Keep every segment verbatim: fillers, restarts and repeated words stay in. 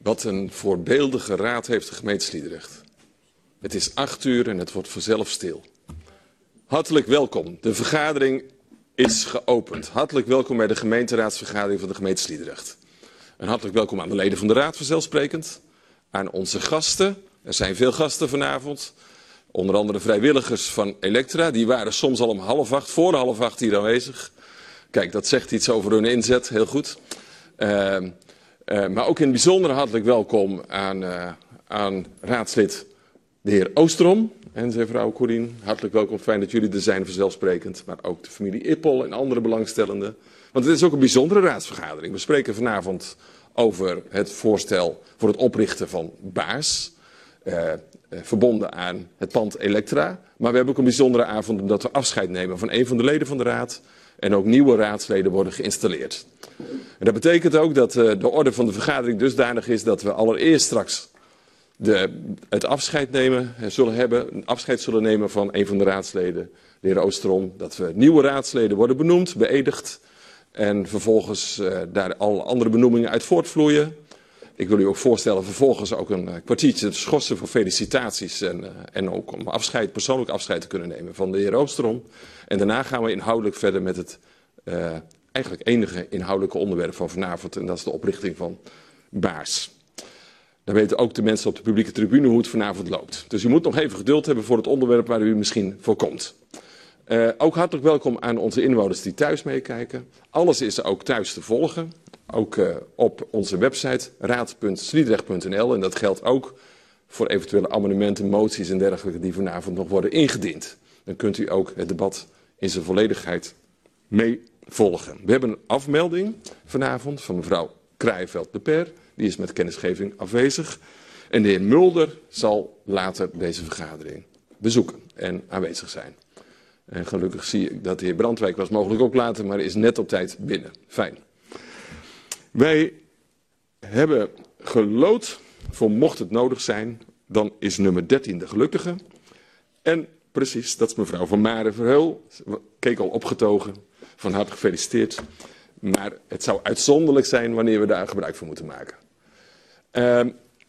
Wat een voorbeeldige raad heeft de gemeente Sliedrecht. Het is acht uur en het wordt vanzelf stil. Hartelijk welkom. De vergadering is geopend. Hartelijk welkom bij de gemeenteraadsvergadering van de gemeente Sliedrecht. En hartelijk welkom aan de leden van de raad vanzelfsprekend. Aan onze gasten. Er zijn veel gasten vanavond. Onder andere vrijwilligers van Elektra. Die waren soms al om half acht, voor half acht hier aanwezig. Kijk, dat zegt iets over hun inzet. Heel goed. Uh, uh, maar ook in het bijzonder hartelijk welkom aan, uh, aan raadslid de heer Oosterom en zijn vrouw Corien. Hartelijk welkom, fijn dat jullie er zijn vanzelfsprekend. Maar ook de familie Ippel en andere belangstellenden. Want het is ook een bijzondere raadsvergadering. We spreken vanavond over het voorstel voor het oprichten van Baars. Uh, uh, verbonden aan het pand Elektra. Maar we hebben ook een bijzondere avond omdat we afscheid nemen van een van de leden van de raad. En ook nieuwe raadsleden worden geïnstalleerd. En dat betekent ook dat uh, de orde van de vergadering dusdanig is dat we allereerst straks de, het afscheid nemen, zullen hebben, een afscheid zullen nemen van een van de raadsleden, de heer Oosterom. Dat we nieuwe raadsleden worden benoemd, beëdigd. En vervolgens uh, daar alle andere benoemingen uit voortvloeien. Ik wil u ook voorstellen vervolgens ook een uh, kwartiertje te schorsen voor felicitaties. En, uh, en ook om afscheid, persoonlijk afscheid te kunnen nemen van de heer Oosterom. En daarna gaan we inhoudelijk verder met het uh, eigenlijk enige inhoudelijke onderwerp van vanavond. En dat is de oprichting van Baars. Dan weten ook de mensen op de publieke tribune hoe het vanavond loopt. Dus u moet nog even geduld hebben voor het onderwerp waar u misschien voor komt. Uh, ook hartelijk welkom aan onze inwoners die thuis meekijken. Alles is ook thuis te volgen. Ook uh, op onze website raad punt sliedrecht punt n l. En dat geldt ook voor eventuele amendementen, moties en dergelijke die vanavond nog worden ingediend. Dan kunt u ook het debat in zijn volledigheid mee volgen. We hebben een afmelding vanavond van mevrouw Kraaienveld de Per. Die is met kennisgeving afwezig. En de heer Mulder zal later deze vergadering bezoeken en aanwezig zijn. En gelukkig zie ik dat de heer Brandwijk was mogelijk ook later, maar is net op tijd binnen. Fijn. Wij hebben geloot voor mocht het nodig zijn, dan is nummer dertien de gelukkige. En precies, dat is mevrouw Van Maren Verheul. Keek al opgetogen. Van harte gefeliciteerd. Maar het zou uitzonderlijk zijn wanneer we daar gebruik van moeten maken. Uh,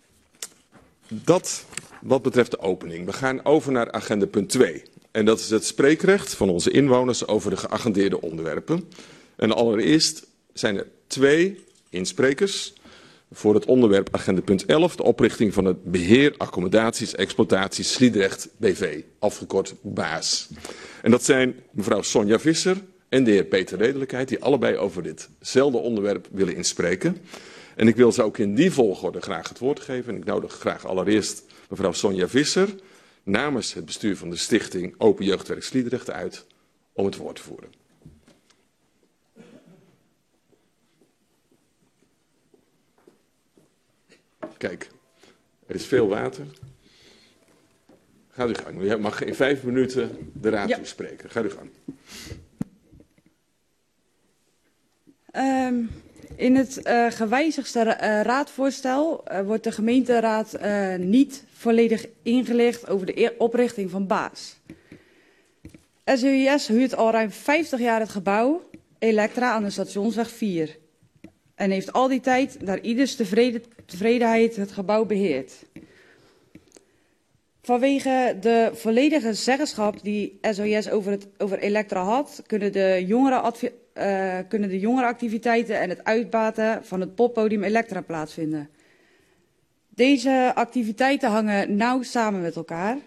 dat wat betreft de opening. We gaan over naar agenda punt twee. En dat is het spreekrecht van onze inwoners over de geagendeerde onderwerpen. En allereerst zijn er twee insprekers voor het onderwerp agenda punt elf. De oprichting van het beheer, accommodaties, exploitaties Sliedrecht B V. Afgekort Baas. En dat zijn mevrouw Sonja Visser en de heer Peter Redelijkheid. Die allebei over ditzelfde onderwerp willen inspreken. En ik wil ze ook in die volgorde graag het woord geven. En ik nodig graag allereerst mevrouw Sonja Visser namens het bestuur van de stichting Open Jeugdwerk Sliedrecht uit om het woord te voeren. Kijk, er is veel water. Gaat u gang. U mag in vijf minuten de raad ja. bespreken. Gaat u gang. Um, in het uh, gewijzigde uh, raadvoorstel uh, wordt de gemeenteraad uh, niet volledig ingelicht over de oprichting van Baas. S O I S huurt al ruim vijftig jaar het gebouw Elektra aan de Stationsweg vier. En heeft al die tijd naar ieders tevreden, tevredenheid het gebouw beheerd. Vanwege de volledige zeggenschap die S O I S over, het, over Elektra had, kunnen de, jongeren, uh, kunnen de jongerenactiviteiten en het uitbaten van het poppodium Elektra plaatsvinden. Deze activiteiten hangen nauw samen met elkaar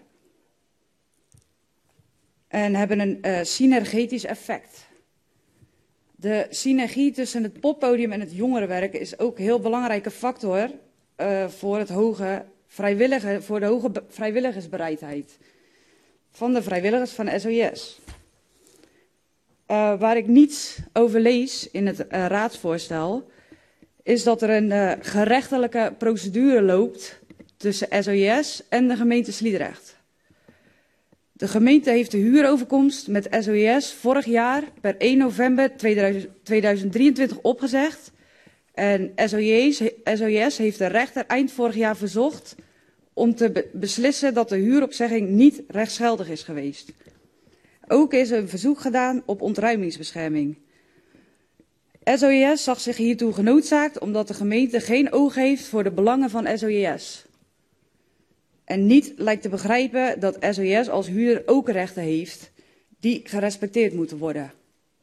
en hebben een uh, synergetisch effect. De synergie tussen het poppodium en het jongerenwerk is ook een heel belangrijke factor uh, voor, het hoge vrijwillige, voor de hoge vrijwilligersbereidheid van de vrijwilligers van S O I S. Uh, waar ik niets over lees in het uh, raadsvoorstel is dat er een uh, gerechtelijke procedure loopt tussen S O I S en de gemeente Sliedrecht. De gemeente heeft de huuroverkomst met S O I S vorig jaar per één november tweeduizend drieëntwintig opgezegd. En S O I S heeft de rechter eind vorig jaar verzocht om te be beslissen dat de huuropzegging niet rechtsgeldig is geweest. Ook is een verzoek gedaan op ontruimingsbescherming. S O I S zag zich hiertoe genoodzaakt omdat de gemeente geen oog heeft voor de belangen van S O I S. En niet lijkt te begrijpen dat S O I S als huurder ook rechten heeft die gerespecteerd moeten worden.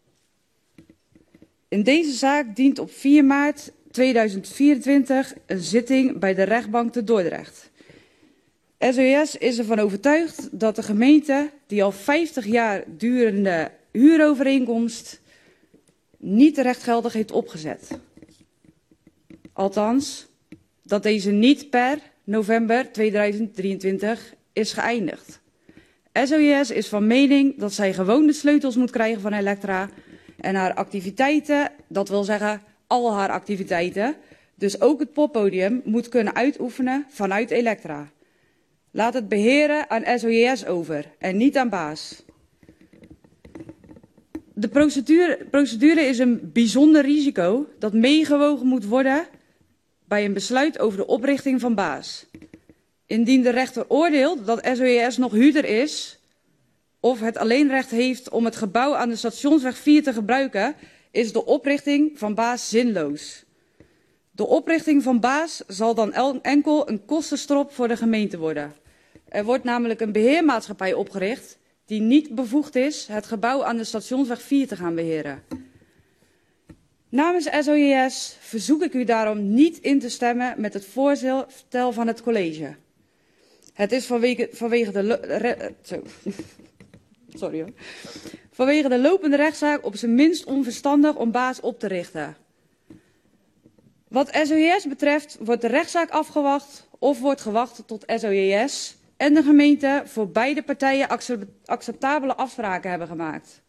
In deze zaak dient op vier maart tweeduizend vierentwintig een zitting bij de rechtbank te Dordrecht. S O I S is ervan overtuigd dat de gemeente, die al vijftig jaar durende huurovereenkomst, niet rechtgeldig heeft opgezet. Althans, dat deze niet per november tweeduizend drieëntwintig is geëindigd. S O I S is van mening dat zij gewoon de sleutels moet krijgen van Electra en haar activiteiten, dat wil zeggen al haar activiteiten, dus ook het poppodium, moet kunnen uitoefenen vanuit Electra. Laat het beheren aan S O I S over en niet aan Baas. De procedure, procedure is een bijzonder risico dat meegewogen moet worden bij een besluit over de oprichting van Baas. Indien de rechter oordeelt dat S O I S nog huurder is of het alleenrecht heeft om het gebouw aan de Stationsweg vier te gebruiken, is de oprichting van Baas zinloos. De oprichting van Baas zal dan enkel een kostenstrop voor de gemeente worden. Er wordt namelijk een beheermaatschappij opgericht die niet bevoegd is het gebouw aan de Stationsweg vier te gaan beheren. Namens S O I S verzoek ik u daarom niet in te stemmen met het voorstel van het college. Het is vanwege, vanwege, de, re, zo. Sorry, hoor. vanwege de lopende rechtszaak op zijn minst onverstandig om Baas op te richten. Wat S O I S betreft wordt de rechtszaak afgewacht of wordt gewacht tot S O I S en de gemeente voor beide partijen acceptabele afspraken hebben gemaakt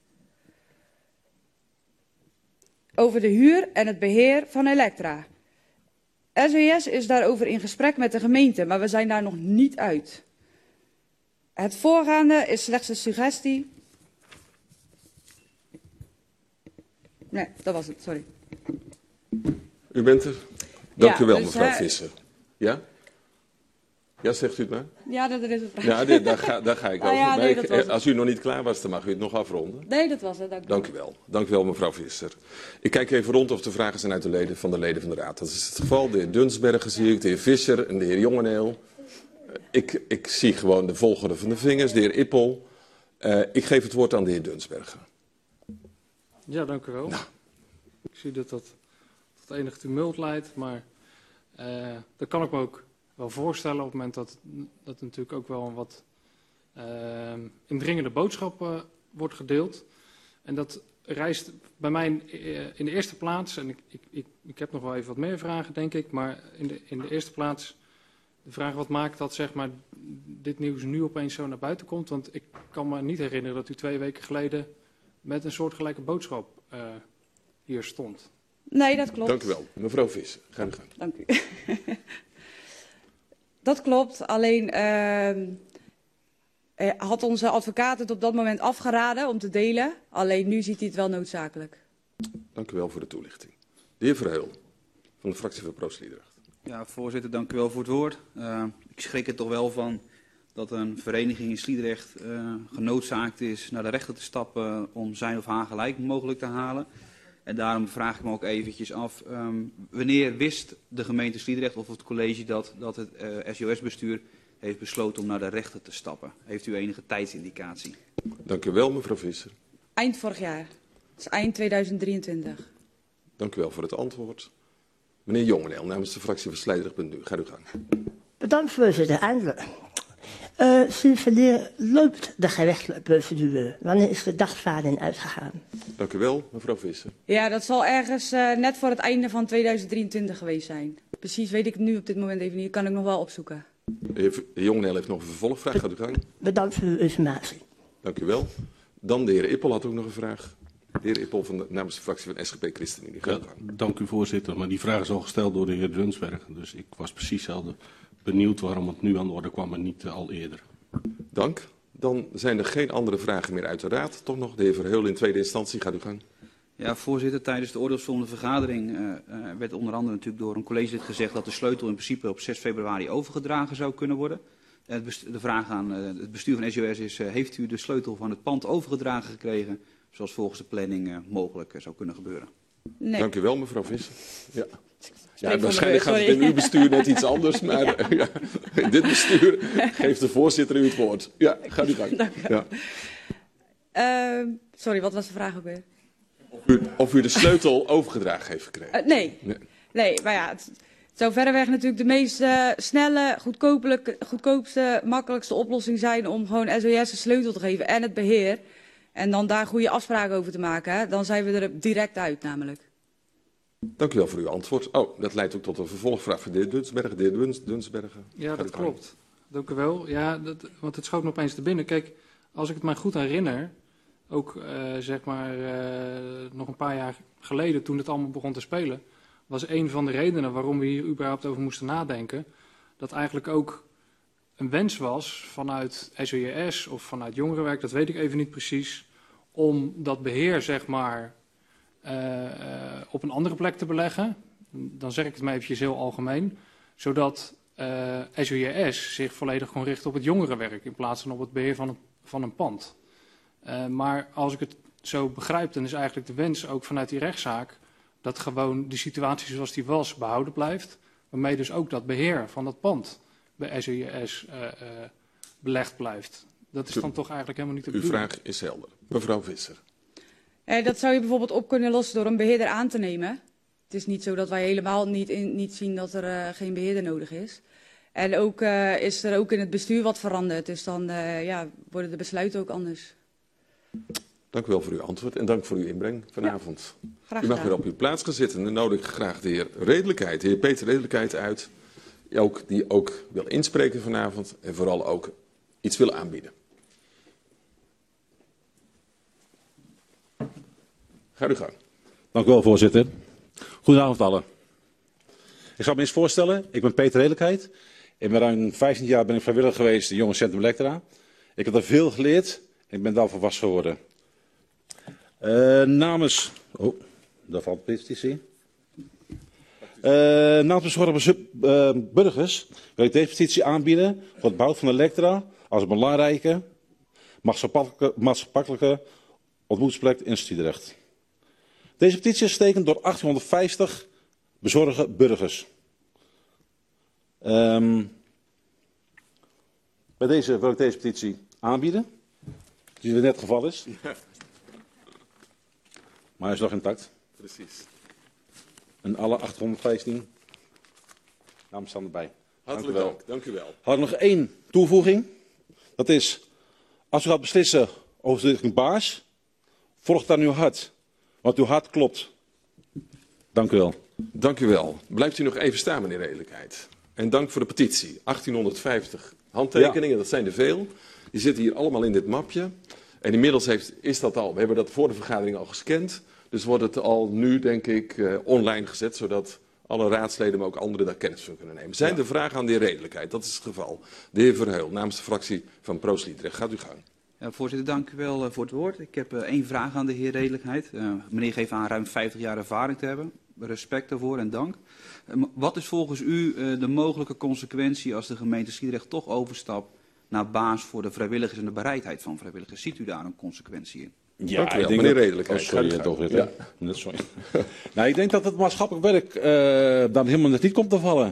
over de huur en het beheer van Electra. S O I S is daarover in gesprek met de gemeente, maar we zijn daar nog niet uit. Het voorgaande is slechts een suggestie. Nee, dat was het, sorry. U bent er. Dank ja, u wel, dus, mevrouw uh, Visser. Ja? Ja, zegt u het maar. Ja, dat is het. Ja, dit, daar, ga, daar ga ik ah, over. ja, nee, ik, als u nog niet klaar was, dan mag u het nog afronden. Nee, dat was het. Dank u, dank u wel. Dank u wel, mevrouw Visser. Ik kijk even rond of er vragen zijn uit de leden van de leden van de Raad. Dat is het geval. De heer Dunsbergen zie ik, de heer Visser en de heer Jongeneel. Ik, ik zie gewoon de volgorde van de vingers, de heer Ippel. Uh, ik geef het woord aan de heer Dunsbergen. Ja, dank u wel. Nou. Ik zie dat dat tot enig tumult leidt, maar uh, dat kan ik me ook wel voorstellen op het moment dat, dat natuurlijk ook wel een wat uh, indringende boodschap uh, wordt gedeeld. En dat rijst bij mij in, in de eerste plaats, en ik, ik, ik, ik heb nog wel even wat meer vragen denk ik, maar in de, in de eerste plaats de vraag wat maakt dat zeg maar, dit nieuws nu opeens zo naar buiten komt. Want ik kan me niet herinneren dat u twee weken geleden met een soortgelijke boodschap uh, hier stond. Nee, dat klopt. Dank u wel. Mevrouw Visser, ga u gang. Dank u. Dat klopt, alleen uh, had onze advocaat het op dat moment afgeraden om te delen. Alleen nu ziet hij het wel noodzakelijk. Dank u wel voor de toelichting. De heer Verheul, van de fractie van Pro-Sliedrecht. Ja, voorzitter, dank u wel voor het woord. Uh, ik schrik er toch wel van dat een vereniging in Sliedrecht uh, genoodzaakt is naar de rechter te stappen om zijn of haar gelijk mogelijk te halen. En daarom vraag ik me ook eventjes af, um, wanneer wist de gemeente Sliedrecht of het college dat, dat het uh, S O S-bestuur heeft besloten om naar de rechter te stappen? Heeft u enige tijdsindicatie? Dank u wel, mevrouw Visser. Eind vorig jaar, dus eind tweeduizend drieëntwintig. Dank u wel voor het antwoord. Meneer Jongeneel, namens de fractie van Sliedrecht bent u. Ga u gang. Bedankt, voorzitter. Eindelijk. Uh, sinds wanneer loopt de gerechtelijke procedure? Wanneer is de dagvaarding uitgegaan? Dank u wel, mevrouw Visser. Ja, dat zal ergens uh, net voor het einde van tweeduizend drieëntwintig geweest zijn. Precies weet ik het nu op dit moment even niet. Dat kan ik nog wel opzoeken. De heer Jongeneel heeft nog een vervolgvraag. Gaat u gang. Bedankt voor uw informatie. Dank u wel. Dan de heer Ippel had ook nog een vraag. De heer Ippel van de, namens de fractie van S G P ChristenUnie. Ja, dank u voorzitter, maar die vraag is al gesteld door de heer Dunsbergen. Dus ik was precies zelden benieuwd waarom het nu aan de orde kwam en niet uh, al eerder. Dank. Dan zijn er geen andere vragen meer uit de raad. Toch nog de heer Verheul in tweede instantie. Gaat u gang. Ja, voorzitter, tijdens de oordeelsvollende vergadering uh, uh, werd onder andere natuurlijk door een collegelid gezegd dat de sleutel in principe op zes februari overgedragen zou kunnen worden. Uh, de vraag aan uh, het bestuur van S O S is, uh, heeft u de sleutel van het pand overgedragen gekregen, zoals volgens de planning uh, mogelijk uh, zou kunnen gebeuren? Nee. Dank u wel, mevrouw Visser. Ja. Ja, voor waarschijnlijk me, gaat het in uw bestuur net iets anders, maar ja, in dit bestuur geeft de voorzitter u het woord. Ja, ga u gang. Dank u wel. Ja. Uh, sorry, wat was de vraag ook weer? Of u, of u de sleutel overgedragen heeft gekregen? Uh, nee. nee, nee, maar ja, het, het zou verreweg natuurlijk de meest uh, snelle, goedkoopste, makkelijkste oplossing zijn om gewoon S O S een sleutel te geven en het beheer. En dan daar goede afspraken over te maken. Hè? Dan zijn we er direct uit namelijk. Dank u wel voor uw antwoord. Oh, dat leidt ook tot een vervolgvraag van de heer Dunsbergen. De heer Duns, Dunsbergen. Ja, dat klopt. Dank u wel. Ja, dat, want het schoot me opeens te binnen. Kijk, als ik het mij goed herinner, ook uh, zeg maar uh, nog een paar jaar geleden toen het allemaal begon te spelen, was een van de redenen waarom we hier überhaupt over moesten nadenken, dat eigenlijk ook een wens was vanuit S O J S of vanuit jongerenwerk, dat weet ik even niet precies, om dat beheer zeg maar uh, uh, op een andere plek te beleggen. Dan zeg ik het maar eventjes heel algemeen, zodat uh, S O J S zich volledig kon richten op het jongerenwerk in plaats van op het beheer van, het, van een pand. Uh, maar als ik het zo begrijp, dan is eigenlijk de wens ook vanuit die rechtszaak dat gewoon de situatie zoals die was behouden blijft, waarmee dus ook dat beheer van dat pand bij S O J S uh, uh, belegd blijft. Dat is dan toch eigenlijk helemaal niet de bedoeling. Uw vraag is helder. Mevrouw Visser. Eh, dat zou je bijvoorbeeld op kunnen lossen door een beheerder aan te nemen. Het is niet zo dat wij helemaal niet, in, niet zien dat er uh, geen beheerder nodig is. En ook uh, is er ook in het bestuur wat veranderd. Dus dan uh, ja, worden de besluiten ook anders. Dank u wel voor uw antwoord en dank voor uw inbreng vanavond. Ja, graag u mag gedaan. weer op uw plaats gaan zitten. Dan nodig ik graag de heer Redelijkheid, de heer Peter Redelijkheid uit. Die ook, die ook wil inspreken vanavond en vooral ook iets wil aanbieden. Ga uw gang. Dank u wel, voorzitter. Goedenavond allen. Ik zal me eens voorstellen, ik ben Peter Redelijkheid. In mijn ruim vijftien jaar ben ik vrijwilliger geweest in Jongerencentrum Electra. Ik heb daar veel geleerd en ik ben daar volwassen geworden. Uh, namens... Oh, daar valt een petitie. Uh, namens bezorgde uh, burgers wil ik deze petitie aanbieden voor het bouwen van Electra als een belangrijke maatschappelijke, maatschappelijke ontmoetingsplek in Sliedrecht. Deze petitie is getekend door achttienhonderdvijftig bezorgde burgers. Um, bij deze wil ik deze petitie aanbieden, die er net het geval is. Maar hij is nog intact. Precies. En alle achthonderdvijftien namen staan erbij. Hartelijk dank. dank. Dank u wel. Had ik nog één toevoeging. Dat is, als u gaat beslissen over de richting baas, volg dan uw hart. Want uw hart klopt. Dank u wel. Dank u wel. Blijft u nog even staan, meneer Redelijkheid. En dank voor de petitie. achttienhonderdvijftig handtekeningen, ja. Dat zijn er veel. Die zitten hier allemaal in dit mapje. En inmiddels heeft, is dat al, we hebben dat voor de vergadering al gescand. Dus wordt het al nu, denk ik, uh, online gezet, zodat alle raadsleden, maar ook anderen daar kennis van kunnen nemen. Zijn ja. er vragen aan de heer Redelijkheid? Dat is het geval. De heer Verheul, namens de fractie van ProSliedrecht. Gaat u gang. Ja, voorzitter, dank u wel uh, voor het woord. Ik heb uh, één vraag aan de heer Redelijkheid. Uh, meneer geeft aan ruim vijftig jaar ervaring te hebben. Respect daarvoor en dank. Uh, wat is volgens u uh, de mogelijke consequentie als de gemeente Sliedrecht toch overstapt naar baas voor de vrijwilligers en de bereidheid van vrijwilligers? Ziet u daar een consequentie in? Ja, dank u wel, ik denk meneer dat... Redelijkheid. Oh, sorry, toch weer. Ja. Nee, sorry. Nou, ik denk dat het maatschappelijk werk uh, dan helemaal net niet komt te vallen.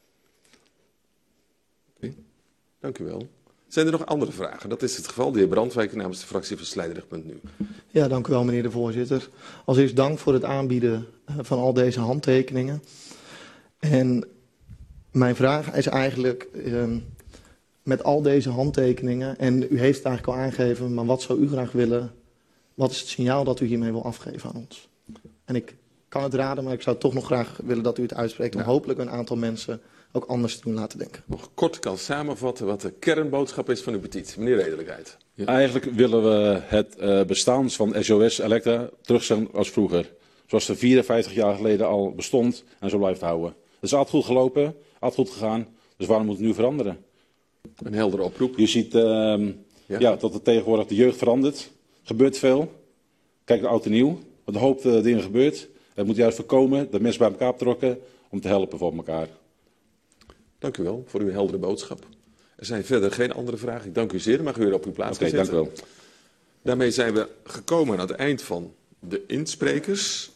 Okay. Dank u wel. Zijn er nog andere vragen? Dat is het geval. De heer Brandwijk namens de fractie van Sliedrecht punt nu. Ja, dank u wel, meneer de voorzitter. Als eerst dank voor het aanbieden van al deze handtekeningen. En mijn vraag is eigenlijk, uh, met al deze handtekeningen, en u heeft het eigenlijk al aangegeven, maar wat zou u graag willen, wat is het signaal dat u hiermee wil afgeven aan ons? En ik kan het raden, maar ik zou toch nog graag willen dat u het uitspreekt, om ja. hopelijk een aantal mensen ook anders te doen laten denken. Nog kort kan samenvatten wat de kernboodschap is van uw petitie. Meneer Redelijkheid. Ja. Eigenlijk willen we het uh, bestaan van S O S Electra terugzetten als vroeger. Zoals het vierenvijftig jaar geleden al bestond en zo blijft houden. Het is altijd goed gelopen, altijd goed gegaan. Dus waarom moet het nu veranderen? Een heldere oproep. Je ziet uh, ja? Ja, dat er tegenwoordig de jeugd verandert. Er gebeurt veel. Kijk naar oud en nieuw. Wat een hoop uh, dingen gebeurt. Het moet juist voorkomen dat mensen bij elkaar betrokken om te helpen voor elkaar. Dank u wel voor uw heldere boodschap. Er zijn verder geen andere vragen. Ik dank u zeer. Mag u weer op uw plaats gaan okay, zitten. Dank u wel. Daarmee zijn we gekomen aan het eind van de insprekers.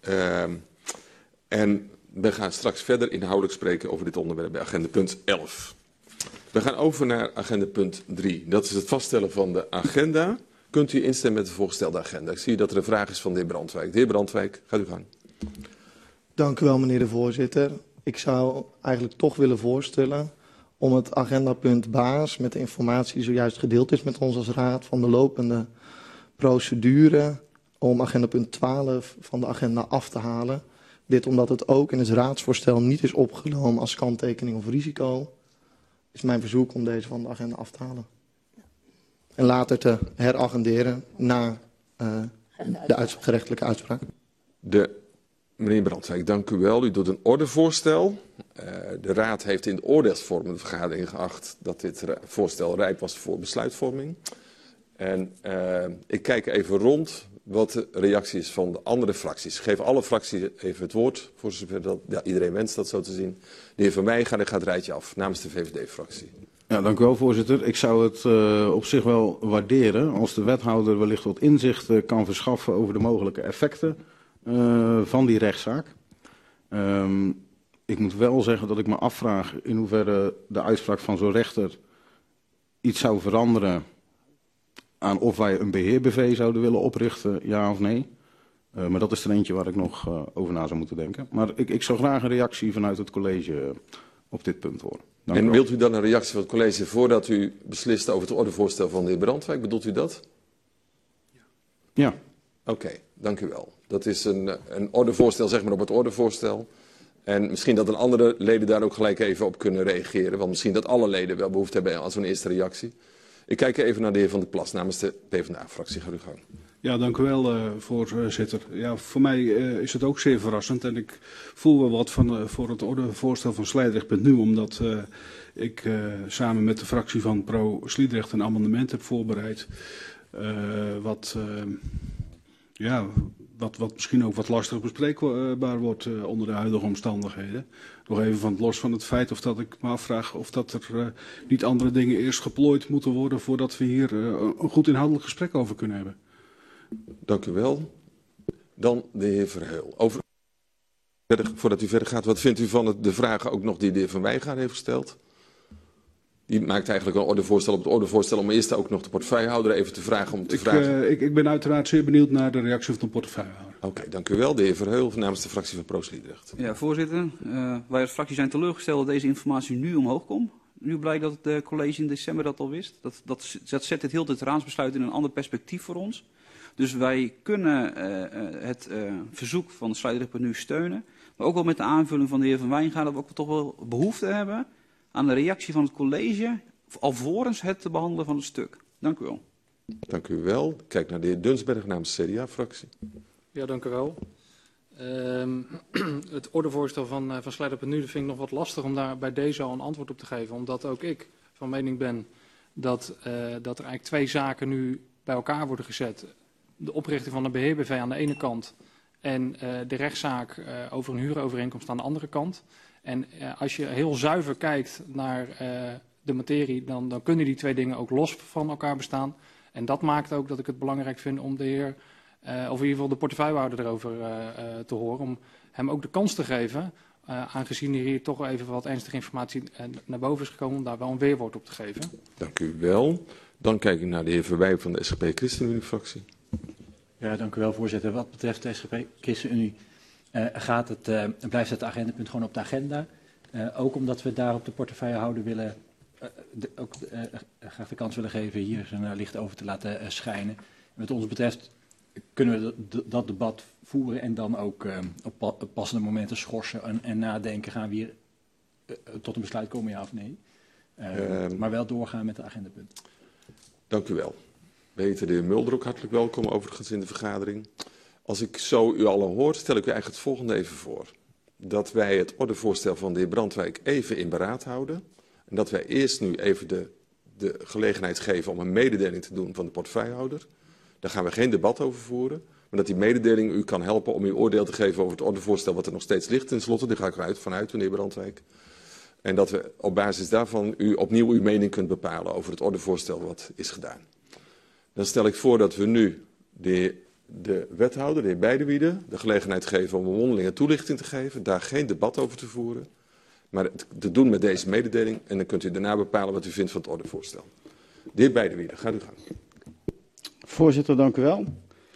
Uh, en we gaan straks verder inhoudelijk spreken over dit onderwerp bij agenda punt elf. We gaan over naar agenda punt drie. Dat is het vaststellen van de agenda. Kunt u instemmen met de voorgestelde agenda? Ik zie dat er een vraag is van de heer Brandwijk. De heer Brandwijk, gaat u gang. Dank u wel, meneer de voorzitter. Ik zou eigenlijk toch willen voorstellen om het agendapunt baas met de informatie die zojuist gedeeld is met ons als raad van de lopende procedure, om agendapunt twaalf van de agenda af te halen. Dit omdat het ook in het raadsvoorstel niet is opgenomen als kanttekening of risico, is mijn verzoek om deze van de agenda af te halen. En later te heragenderen na uh, de uits gerechtelijke uitspraak. De, meneer Brandwijk, dank u wel. U doet een ordevoorstel. Uh, de raad heeft in de oordeelsvormende vergadering geacht dat dit voorstel rijp was voor besluitvorming. En uh, ik kijk even rond wat de reactie is van de andere fracties. Ik geef alle fracties even het woord, voor zover dat ja, iedereen wenst dat zo te zien. De heer Van Meijgaarden gaat het rijtje af namens de V V D-fractie. Ja, dank u wel, voorzitter. Ik zou het uh, op zich wel waarderen als de wethouder wellicht wat inzicht uh, kan verschaffen over de mogelijke effecten uh, van die rechtszaak. Um, ik moet wel zeggen dat ik me afvraag in hoeverre de uitspraak van zo'n rechter iets zou veranderen aan of wij een beheer-B V zouden willen oprichten, ja of nee. Uh, maar dat is er eentje waar ik nog uh, over na zou moeten denken. Maar ik, ik zou graag een reactie vanuit het college uh, op dit punt horen. Dank en u wilt u dan een reactie van het college voordat u beslist over het ordevoorstel van de heer Brandwijk? Bedoelt u dat? Ja. Oké, okay, dank u wel. Dat is een, een ordevoorstel, zeg maar, op het ordevoorstel. En misschien dat een andere leden daar ook gelijk even op kunnen reageren. Want misschien dat alle leden wel behoefte hebben aan zo'n eerste reactie. Ik kijk even naar de heer Van der Plas namens de PvdA-fractie. Ga u gang. Ja, dank u wel, uh, voorzitter. Ja, voor mij uh, is het ook zeer verrassend. En ik voel wel wat van, uh, voor het ordevoorstel van Sliedrecht.nu. Omdat uh, ik uh, samen met de fractie van Pro Sliedrecht een amendement heb voorbereid. Uh, wat, uh, ja, wat, wat misschien ook wat lastig bespreekbaar wordt uh, onder de huidige omstandigheden. Nog even van los van het feit of dat ik me afvraag of dat er uh, niet andere dingen eerst geplooid moeten worden voordat we hier uh, een goed inhoudelijk gesprek over kunnen hebben. Dank u wel. Dan de heer Verheul. Over... Voordat u verder gaat, wat vindt u van het, de vragen ook nog die de heer Van Meijgaarden heeft gesteld? Die maakt eigenlijk een ordevoorstel op het ordevoorstel om eerst ook nog de portefeuillehouder even te vragen om te ik, vragen. Uh, ik, ik ben uiteraard zeer benieuwd naar de reactie van de portefeuillehouder. Oké, okay, dank u wel. De heer Verheul namens de fractie van Pro Sliedrecht. Ja, voorzitter. Uh, wij als fractie zijn teleurgesteld dat deze informatie nu omhoog komt. Nu blijkt dat het uh, college in december dat al wist. Dat, dat, dat zet het heel dit raadsbesluit in een ander perspectief voor ons. Dus wij kunnen uh, het uh, verzoek van Sliedrecht.nu steunen. Maar ook wel met de aanvulling van de heer Van Wijngaarden dat we ook toch wel behoefte hebben aan de reactie van het college, alvorens het te behandelen van het stuk. Dank u wel. Dank u wel. Kijk naar de heer Dunsberg namens de C D A-fractie. Ja, dank u wel. Uh, het ordevoorstel van, uh, van Sliedrecht.nu vind ik nog wat lastig om daar bij deze al een antwoord op te geven. Omdat ook ik van mening ben dat, uh, dat er eigenlijk twee zaken nu bij elkaar worden gezet. De oprichting van een beheer-B V aan de ene kant en uh, de rechtszaak uh, over een huurovereenkomst aan de andere kant. En uh, als je heel zuiver kijkt naar uh, de materie, dan, dan kunnen die twee dingen ook los van elkaar bestaan. En dat maakt ook dat ik het belangrijk vind om de heer, uh, of in ieder geval de portefeuillehouder erover uh, uh, te horen. Om hem ook de kans te geven, uh, aangezien hier toch wel even wat ernstige informatie uh, naar boven is gekomen, om daar wel een weerwoord op te geven. Dank u wel. Dan kijk ik naar de heer Verwij van de S G P-ChristenUnie-fractie. Ja, dank u wel, voorzitter. Wat betreft de S G P-ChristenUnie uh, gaat het, uh, blijft het agendapunt gewoon op de agenda. Uh, ook omdat we daar op de portefeuillehouder willen, uh, de, ook uh, graag de kans willen geven hier zijn uh, licht over te laten uh, schijnen. Wat ons betreft kunnen we dat, dat debat voeren en dan ook uh, op, pa op passende momenten schorsen en, en nadenken. Gaan we hier uh, tot een besluit komen, ja of nee? Uh, um, maar wel doorgaan met het agendapunt. Dank u wel. We heten de heer Mulder ook hartelijk welkom overigens in de vergadering. Als ik zo u allen hoor, stel ik u eigenlijk het volgende even voor. Dat wij het ordevoorstel van de heer Brandwijk even in beraad houden. En dat wij eerst nu even de, de gelegenheid geven om een mededeling te doen van de portefeuillehouder. Daar gaan we geen debat over voeren. Maar dat die mededeling u kan helpen om uw oordeel te geven over het ordevoorstel wat er nog steeds ligt. Ten slotte, daar ga ik eruit vanuit, meneer Brandwijk. En dat we op basis daarvan u opnieuw uw mening kunt bepalen over het ordevoorstel wat is gedaan. Dan stel ik voor dat we nu de, de wethouder, de heer Beiderwiede, de gelegenheid geven om een mondelinge toelichting te geven. Daar geen debat over te voeren. Maar het te doen met deze mededeling. En dan kunt u daarna bepalen wat u vindt van het ordevoorstel. De heer Beiderwiede, gaat u gang. Voorzitter, dank u wel.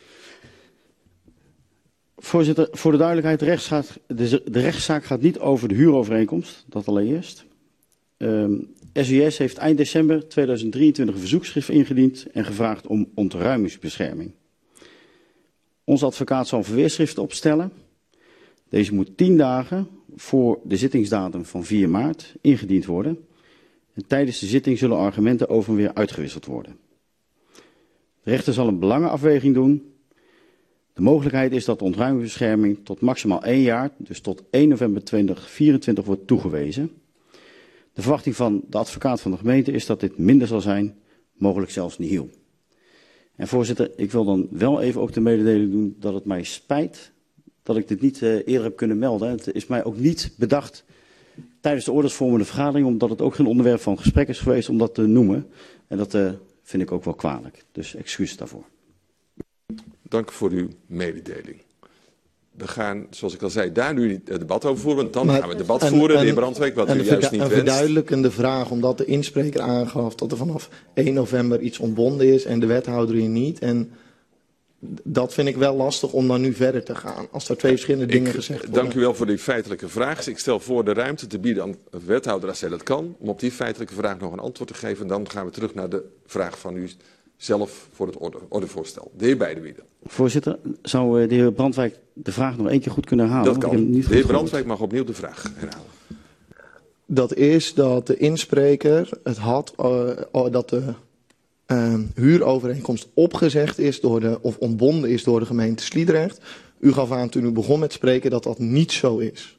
Voorzitter, voor de duidelijkheid, de rechtszaak, de, de rechtszaak gaat niet over de huurovereenkomst. Dat allereerst. Um, S U S heeft eind december tweeduizend drieëntwintig een verzoekschrift ingediend en gevraagd om ontruimingsbescherming. Onze advocaat zal een verweerschrift opstellen. Deze moet tien dagen voor de zittingsdatum van vier maart ingediend worden. En tijdens de zitting zullen argumenten over en weer uitgewisseld worden. De rechter zal een belangenafweging doen. De mogelijkheid is dat de ontruimingsbescherming tot maximaal één jaar, dus tot één november tweeduizend vierentwintig, wordt toegewezen. De verwachting van de advocaat van de gemeente is dat dit minder zal zijn, mogelijk zelfs nihil. En voorzitter, ik wil dan wel even ook de mededeling doen dat het mij spijt dat ik dit niet uh, eerder heb kunnen melden. Het is mij ook niet bedacht tijdens de oordeelsvormende vergadering, omdat het ook geen onderwerp van gesprek is geweest om dat te noemen. En dat uh, vind ik ook wel kwalijk. Dus excuus daarvoor. Dank voor uw mededeling. We gaan, zoals ik al zei, daar nu het debat over voeren. Want dan maar, gaan we het debat en, voeren, en, de heer Brandwijk, wat u juist niet wenst. Een verduidelijkende vraag, omdat de inspreker aangaf dat er vanaf één november iets ontbonden is en de wethouder hier niet. En dat vind ik wel lastig om dan nu verder te gaan, als er twee verschillende dingen ik, gezegd worden. Dank u wel voor die feitelijke vraag. Ik stel voor de ruimte te bieden aan de wethouder, als hij dat kan, om op die feitelijke vraag nog een antwoord te geven. Dan gaan we terug naar de vraag van u zelf voor het orde, ordevoorstel. De heer Beiderwiede. Voorzitter, zou de heer Brandwijk de vraag nog één keer goed kunnen herhalen? Dat kan. De heer Brandwijk mag opnieuw de vraag herhalen. Dat is dat de inspreker het had, uh, dat de uh, huurovereenkomst opgezegd is door de, of ontbonden is door de gemeente Sliedrecht. U gaf aan toen u begon met spreken dat dat niet zo is.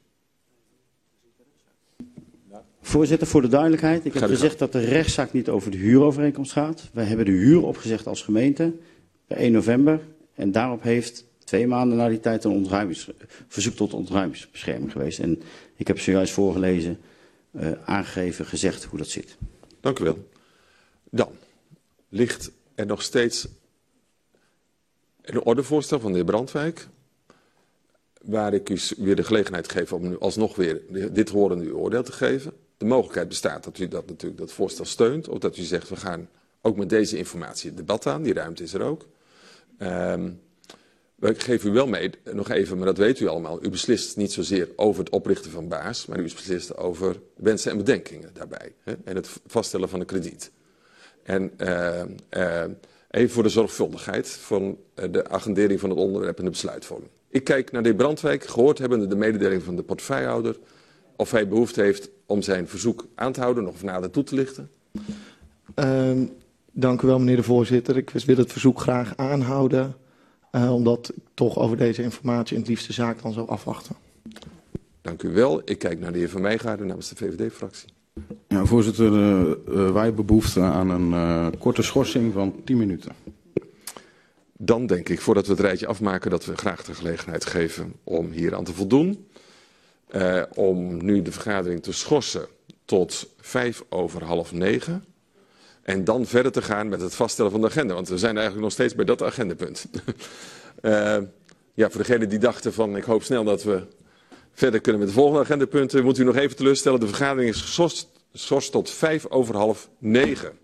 Voorzitter, voor de duidelijkheid. Ik heb gezegd dat de rechtszaak niet over de huurovereenkomst gaat. Wij hebben de huur opgezegd als gemeente bij één november. En daarop heeft twee maanden na die tijd een ontruimings, verzoek tot ontruimingsbescherming geweest. En ik heb zojuist voorgelezen, uh, aangegeven, gezegd hoe dat zit. Dank u wel. Dan ligt er nog steeds een ordevoorstel van de heer Brandwijk, waar ik u weer de gelegenheid geef om nu alsnog weer dit horende uw oordeel te geven. De mogelijkheid bestaat dat u dat natuurlijk dat voorstel steunt, of dat u zegt we gaan ook met deze informatie het debat aan, die ruimte is er ook. Um, ik geef u wel mee, nog even, maar dat weet u allemaal, u beslist niet zozeer over het oprichten van baas, maar u beslist over wensen en bedenkingen daarbij. Hè, en het vaststellen van een krediet. En uh, uh, even voor de zorgvuldigheid van uh, de agendering van het onderwerp en de besluitvorming. Ik kijk naar de heer Brandwijk, gehoord hebbende de mededeling van de portefeuillehouder, of hij behoefte heeft om zijn verzoek aan te houden, nog nader toe te lichten. Uh, dank u wel, meneer de voorzitter. Ik wil het verzoek graag aanhouden, uh, omdat ik toch over deze informatie in het liefste zaak dan zou afwachten. Dank u wel. Ik kijk naar de heer Van Meijgaarden namens de V V D-fractie. Ja, voorzitter, uh, uh, wij hebben behoefte aan een uh, korte schorsing van tien minuten. Dan denk ik, voordat we het rijtje afmaken, dat we graag de gelegenheid geven om hier aan te voldoen. Uh, om nu de vergadering te schorsen tot vijf over half negen. En dan verder te gaan met het vaststellen van de agenda. Want we zijn eigenlijk nog steeds bij dat agendapunt. uh, ja, voor degenen die dachten van ik hoop snel dat we verder kunnen met de volgende agendapunten, moet u nog even teleurstellen. De vergadering is geschorst, geschorst tot vijf over half negen.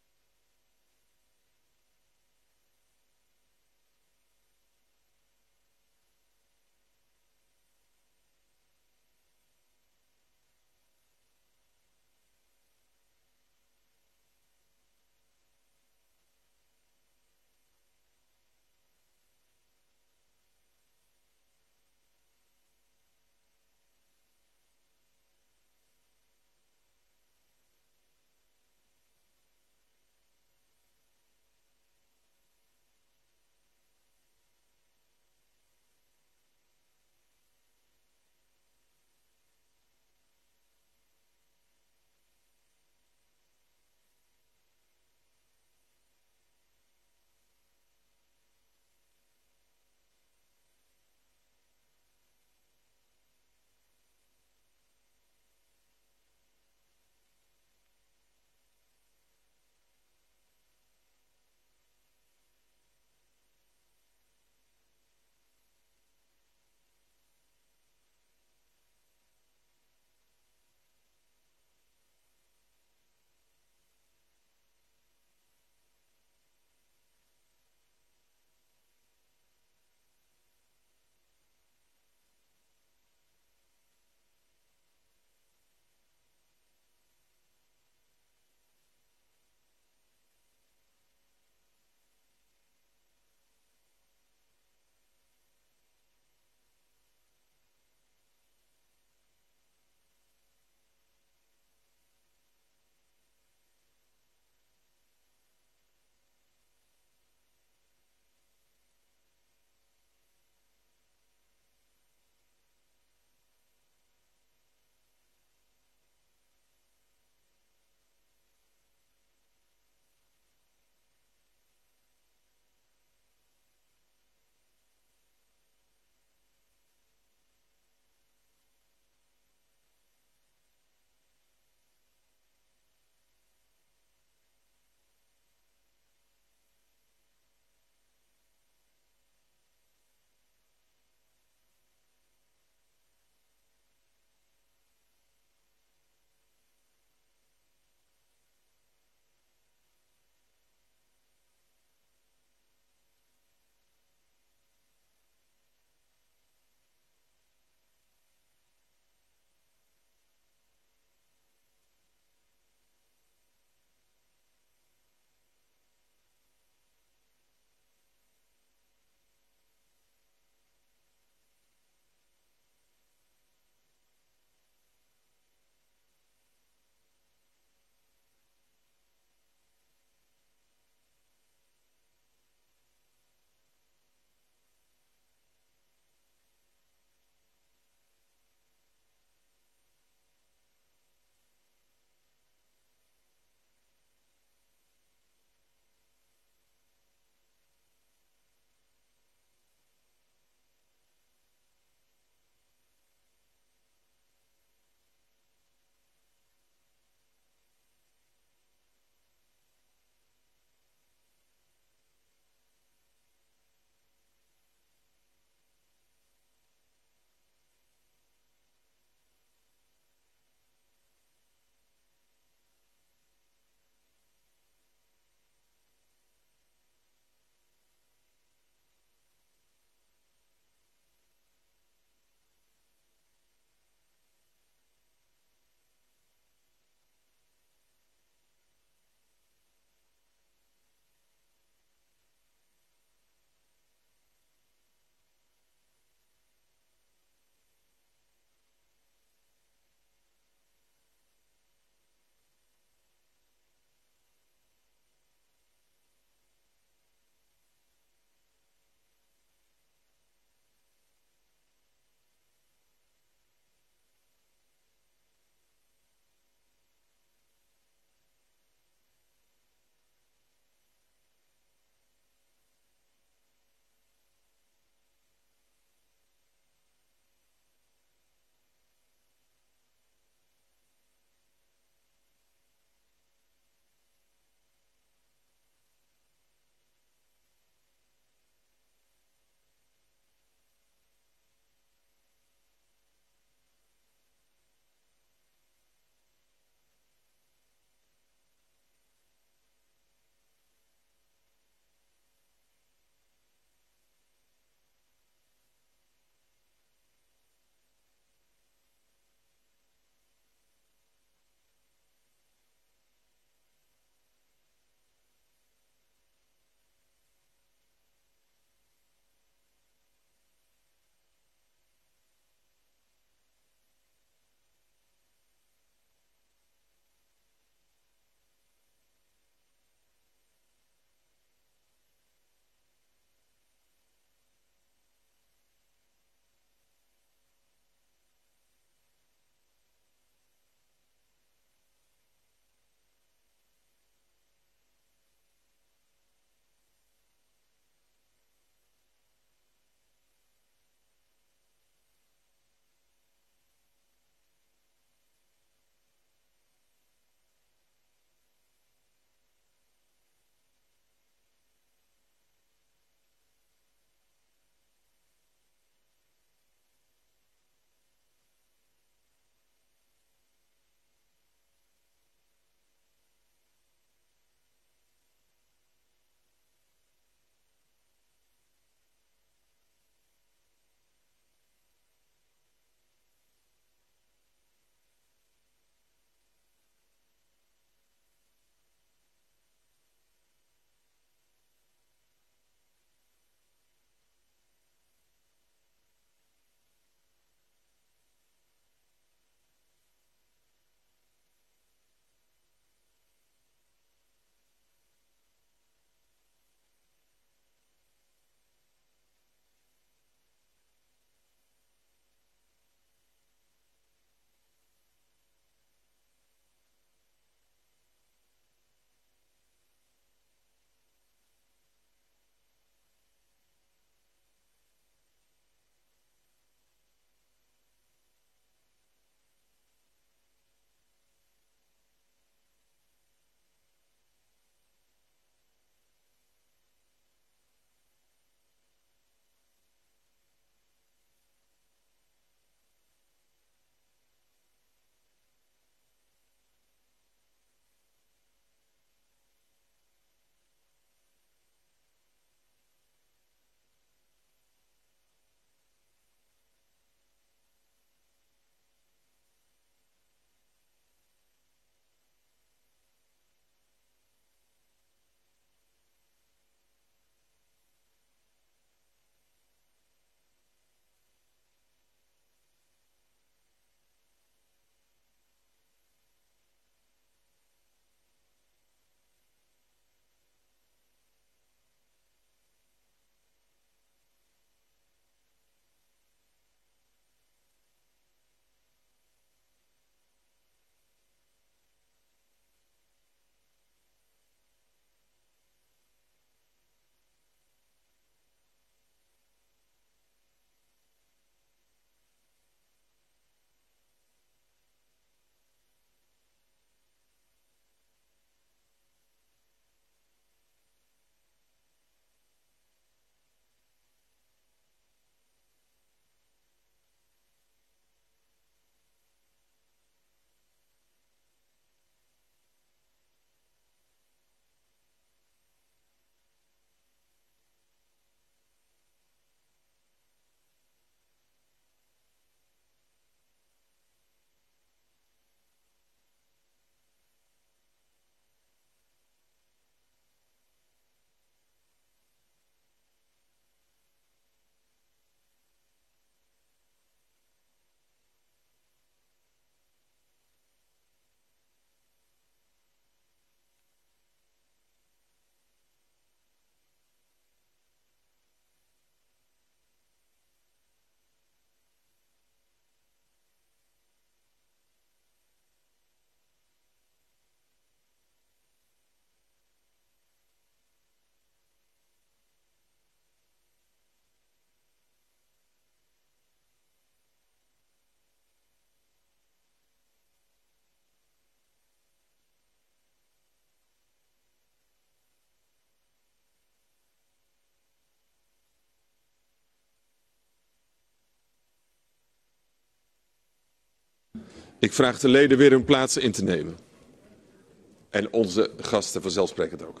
Ik vraag de leden weer hun plaatsen in te nemen. En onze gasten vanzelfsprekend ook.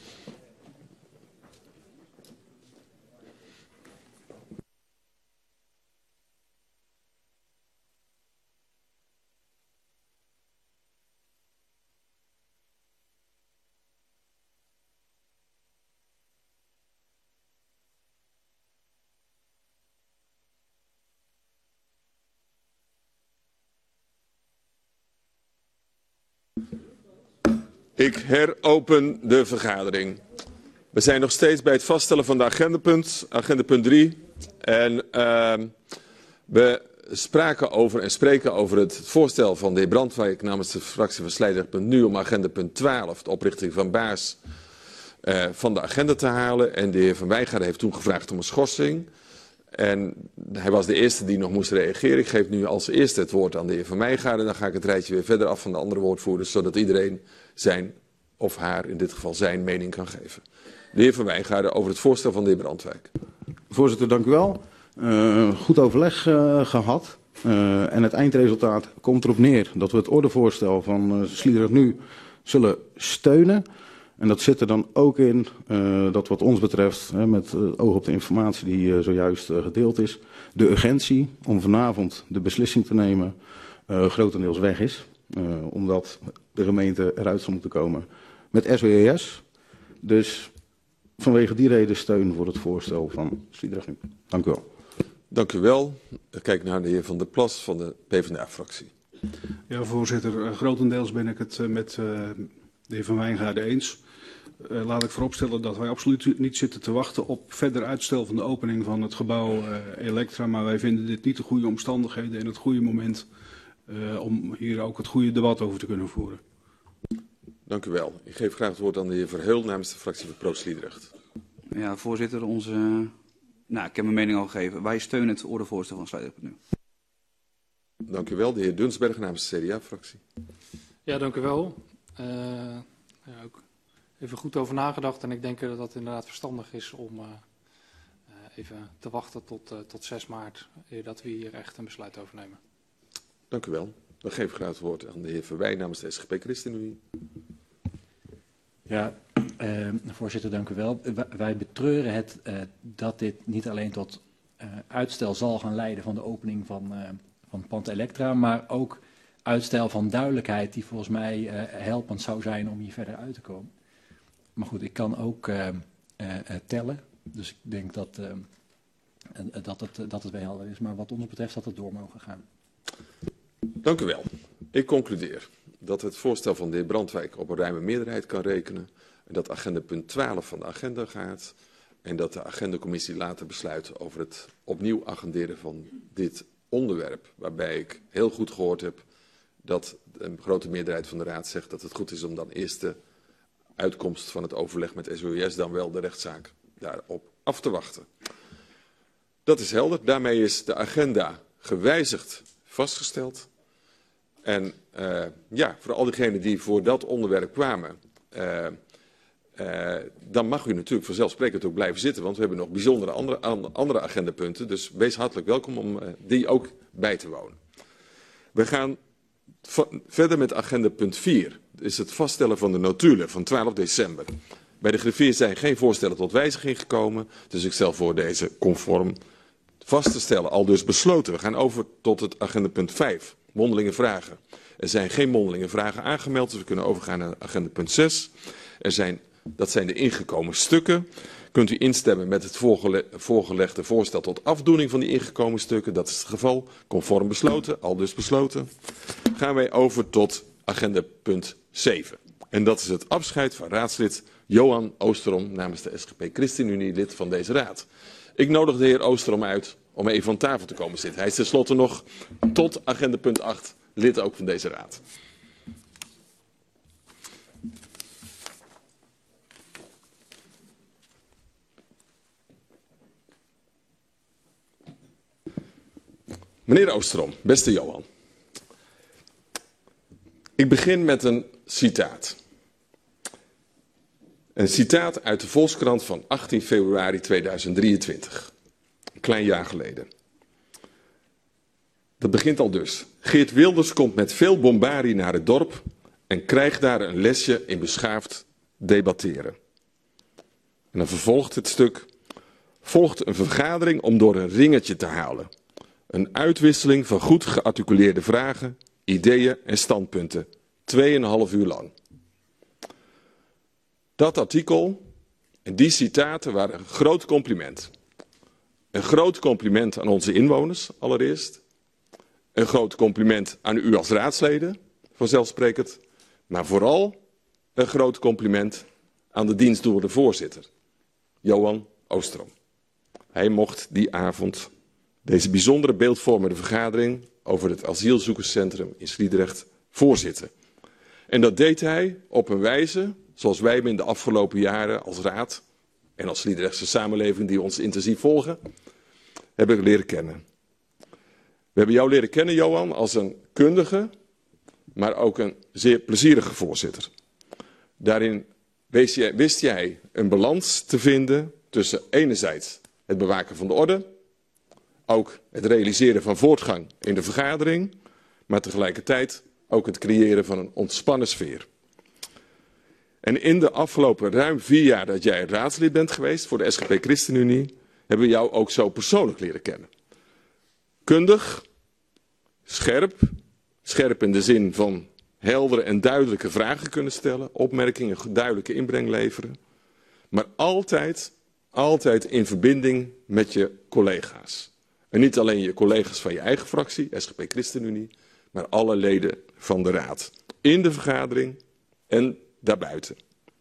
Ik heropen de vergadering. We zijn nog steeds bij het vaststellen van de agendapunt, agendapunt drie. En uh, we spraken over en spreken over het voorstel van de heer Brandwijk namens de fractie van Slijdrecht.nu om agendapunt twaalf, de oprichting van Baas, uh, van de agenda te halen. En de heer Van Wijngaarden heeft toen gevraagd om een schorsing. En hij was de eerste die nog moest reageren. Ik geef nu als eerste het woord aan de heer Van Wijngaarden. Dan ga ik het rijtje weer verder af van de andere woordvoerders, zodat iedereen zijn of haar, in dit geval zijn, mening kan geven. De heer Van Wijngaarden over het voorstel van de heer Brandwijk. Voorzitter, dank u wel. Uh, goed overleg uh, gehad. Uh, en het eindresultaat komt erop neer dat we het ordevoorstel van uh, Sliedrecht.nu zullen steunen. En dat zit er dan ook in uh, dat wat ons betreft, hè, met uh, oog op de informatie die uh, zojuist uh, gedeeld is, de urgentie om vanavond de beslissing te nemen uh, grotendeels weg is. Uh, omdat de gemeente eruit zal moeten komen met S W E S. Dus vanwege die reden steun voor het voorstel van Sliedrecht.nu. Dank u wel. Dank u wel. Ik kijk naar de heer Van der Plas van de PvdA-fractie. Ja, voorzitter. Grotendeels ben ik het met uh, de heer Van Wijngaarden eens. Uh, laat ik vooropstellen dat wij absoluut niet zitten te wachten op verder uitstel van de opening van het gebouw uh, Elektra. Maar wij vinden dit niet de goede omstandigheden en het goede moment uh, om hier ook het goede debat over te kunnen voeren. Dank u wel. Ik geef graag het woord aan de heer Verheul namens de fractie van Pro Sliedrecht. Ja, voorzitter, onze... Nou, ik heb mijn mening al gegeven. Wij steunen het ordevoorstel van Sliedrecht.nu. Dank u wel. De heer Dunsberg namens de C D A-fractie. Ja, dank u wel. Uh, ja, ook even goed over nagedacht en ik denk dat dat inderdaad verstandig is om uh, uh, even te wachten tot, uh, tot zes maart, eer dat we hier echt een besluit over nemen. Dank u wel. Dan geef ik graag het woord aan de heer Verwij namens de S G P ChristenUnie. Ja, uh, voorzitter, dank u wel. W wij betreuren het uh, dat dit niet alleen tot uh, uitstel zal gaan leiden van de opening van, uh, van Pand Elektra, maar ook uitstel van duidelijkheid die volgens mij uh, helpend zou zijn om hier verder uit te komen. Maar goed, ik kan ook uh, uh, tellen, dus ik denk dat, uh, uh, dat, het, dat het wel helder is. Maar wat ons betreft dat het door mogen gaan. Dank u wel. Ik concludeer dat het voorstel van de heer Brandwijk op een ruime meerderheid kan rekenen. En dat agenda punt twaalf van de agenda gaat. En dat de agendacommissie later besluit over het opnieuw agenderen van dit onderwerp. Waarbij ik heel goed gehoord heb dat een grote meerderheid van de raad zegt dat het goed is om dan eerst de uitkomst van het overleg met S W E S, dan wel de rechtszaak, daarop af te wachten. Dat is helder. Daarmee is de agenda gewijzigd vastgesteld. En uh, ja, voor al diegenen die voor dat onderwerp kwamen, uh, uh, dan mag u natuurlijk vanzelfsprekend ook blijven zitten, want we hebben nog bijzondere andere, andere agendapunten. Dus wees hartelijk welkom om uh, die ook bij te wonen. We gaan verder met agenda punt vier. Dat is het vaststellen van de notulen van twaalf december. Bij de griffier zijn geen voorstellen tot wijziging gekomen, dus ik stel voor deze conform vast te stellen. Al dus besloten. We gaan over tot het agenda punt vijf. Mondelinge vragen. Er zijn geen mondelinge vragen aangemeld, dus we kunnen overgaan naar agenda punt zes. Er zijn, dat zijn de ingekomen stukken. Kunt u instemmen met het voorgele, voorgelegde voorstel tot afdoening van die ingekomen stukken. Dat is het geval. Conform besloten, al dus besloten. Gaan wij over tot agenda punt zeven. En dat is het afscheid van raadslid Johan Oosterom namens de S G P ChristenUnie, lid van deze raad. Ik nodig de heer Oosterom uit om even aan tafel te komen zitten. Hij is tenslotte nog tot agenda punt acht lid ook van deze raad. Meneer Oosterom, beste Johan. Ik begin met een citaat. Een citaat uit de Volkskrant van achttien februari tweeduizend drieëntwintig. Een klein jaar geleden. Dat begint al dus. Geert Wilders komt met veel bombarie naar het dorp en krijgt daar een lesje in beschaafd debatteren. En dan vervolgt het stuk. Volgt een vergadering om door een ringetje te halen. Een uitwisseling van goed gearticuleerde vragen, ideeën en standpunten. Tweeënhalf uur lang. Dat artikel en die citaten waren een groot compliment. Een groot compliment aan onze inwoners allereerst. Een groot compliment aan u als raadsleden, vanzelfsprekend. Maar vooral een groot compliment aan de dienstdoende voorzitter, Johan Oostrom. Hij mocht die avond deze bijzondere beeldvormende vergadering over het asielzoekerscentrum in Sliedrecht voorzitten. En dat deed hij op een wijze zoals wij hem in de afgelopen jaren als raad en als Sliedrechtse samenleving die ons intensief volgen, hebben leren kennen. We hebben jou leren kennen, Johan, als een kundige, maar ook een zeer plezierige voorzitter. Daarin wist jij, wist jij een balans te vinden tussen enerzijds het bewaken van de orde, ook het realiseren van voortgang in de vergadering, maar tegelijkertijd ook het creëren van een ontspannen sfeer. En in de afgelopen ruim vier jaar dat jij raadslid bent geweest voor de S G P ChristenUnie, hebben we jou ook zo persoonlijk leren kennen. Kundig, scherp, scherp in de zin van heldere en duidelijke vragen kunnen stellen, opmerkingen, duidelijke inbreng leveren, maar altijd, altijd in verbinding met je collega's. En niet alleen je collega's van je eigen fractie, S G P ChristenUnie, maar alle leden van de raad. In de vergadering en daarbuiten.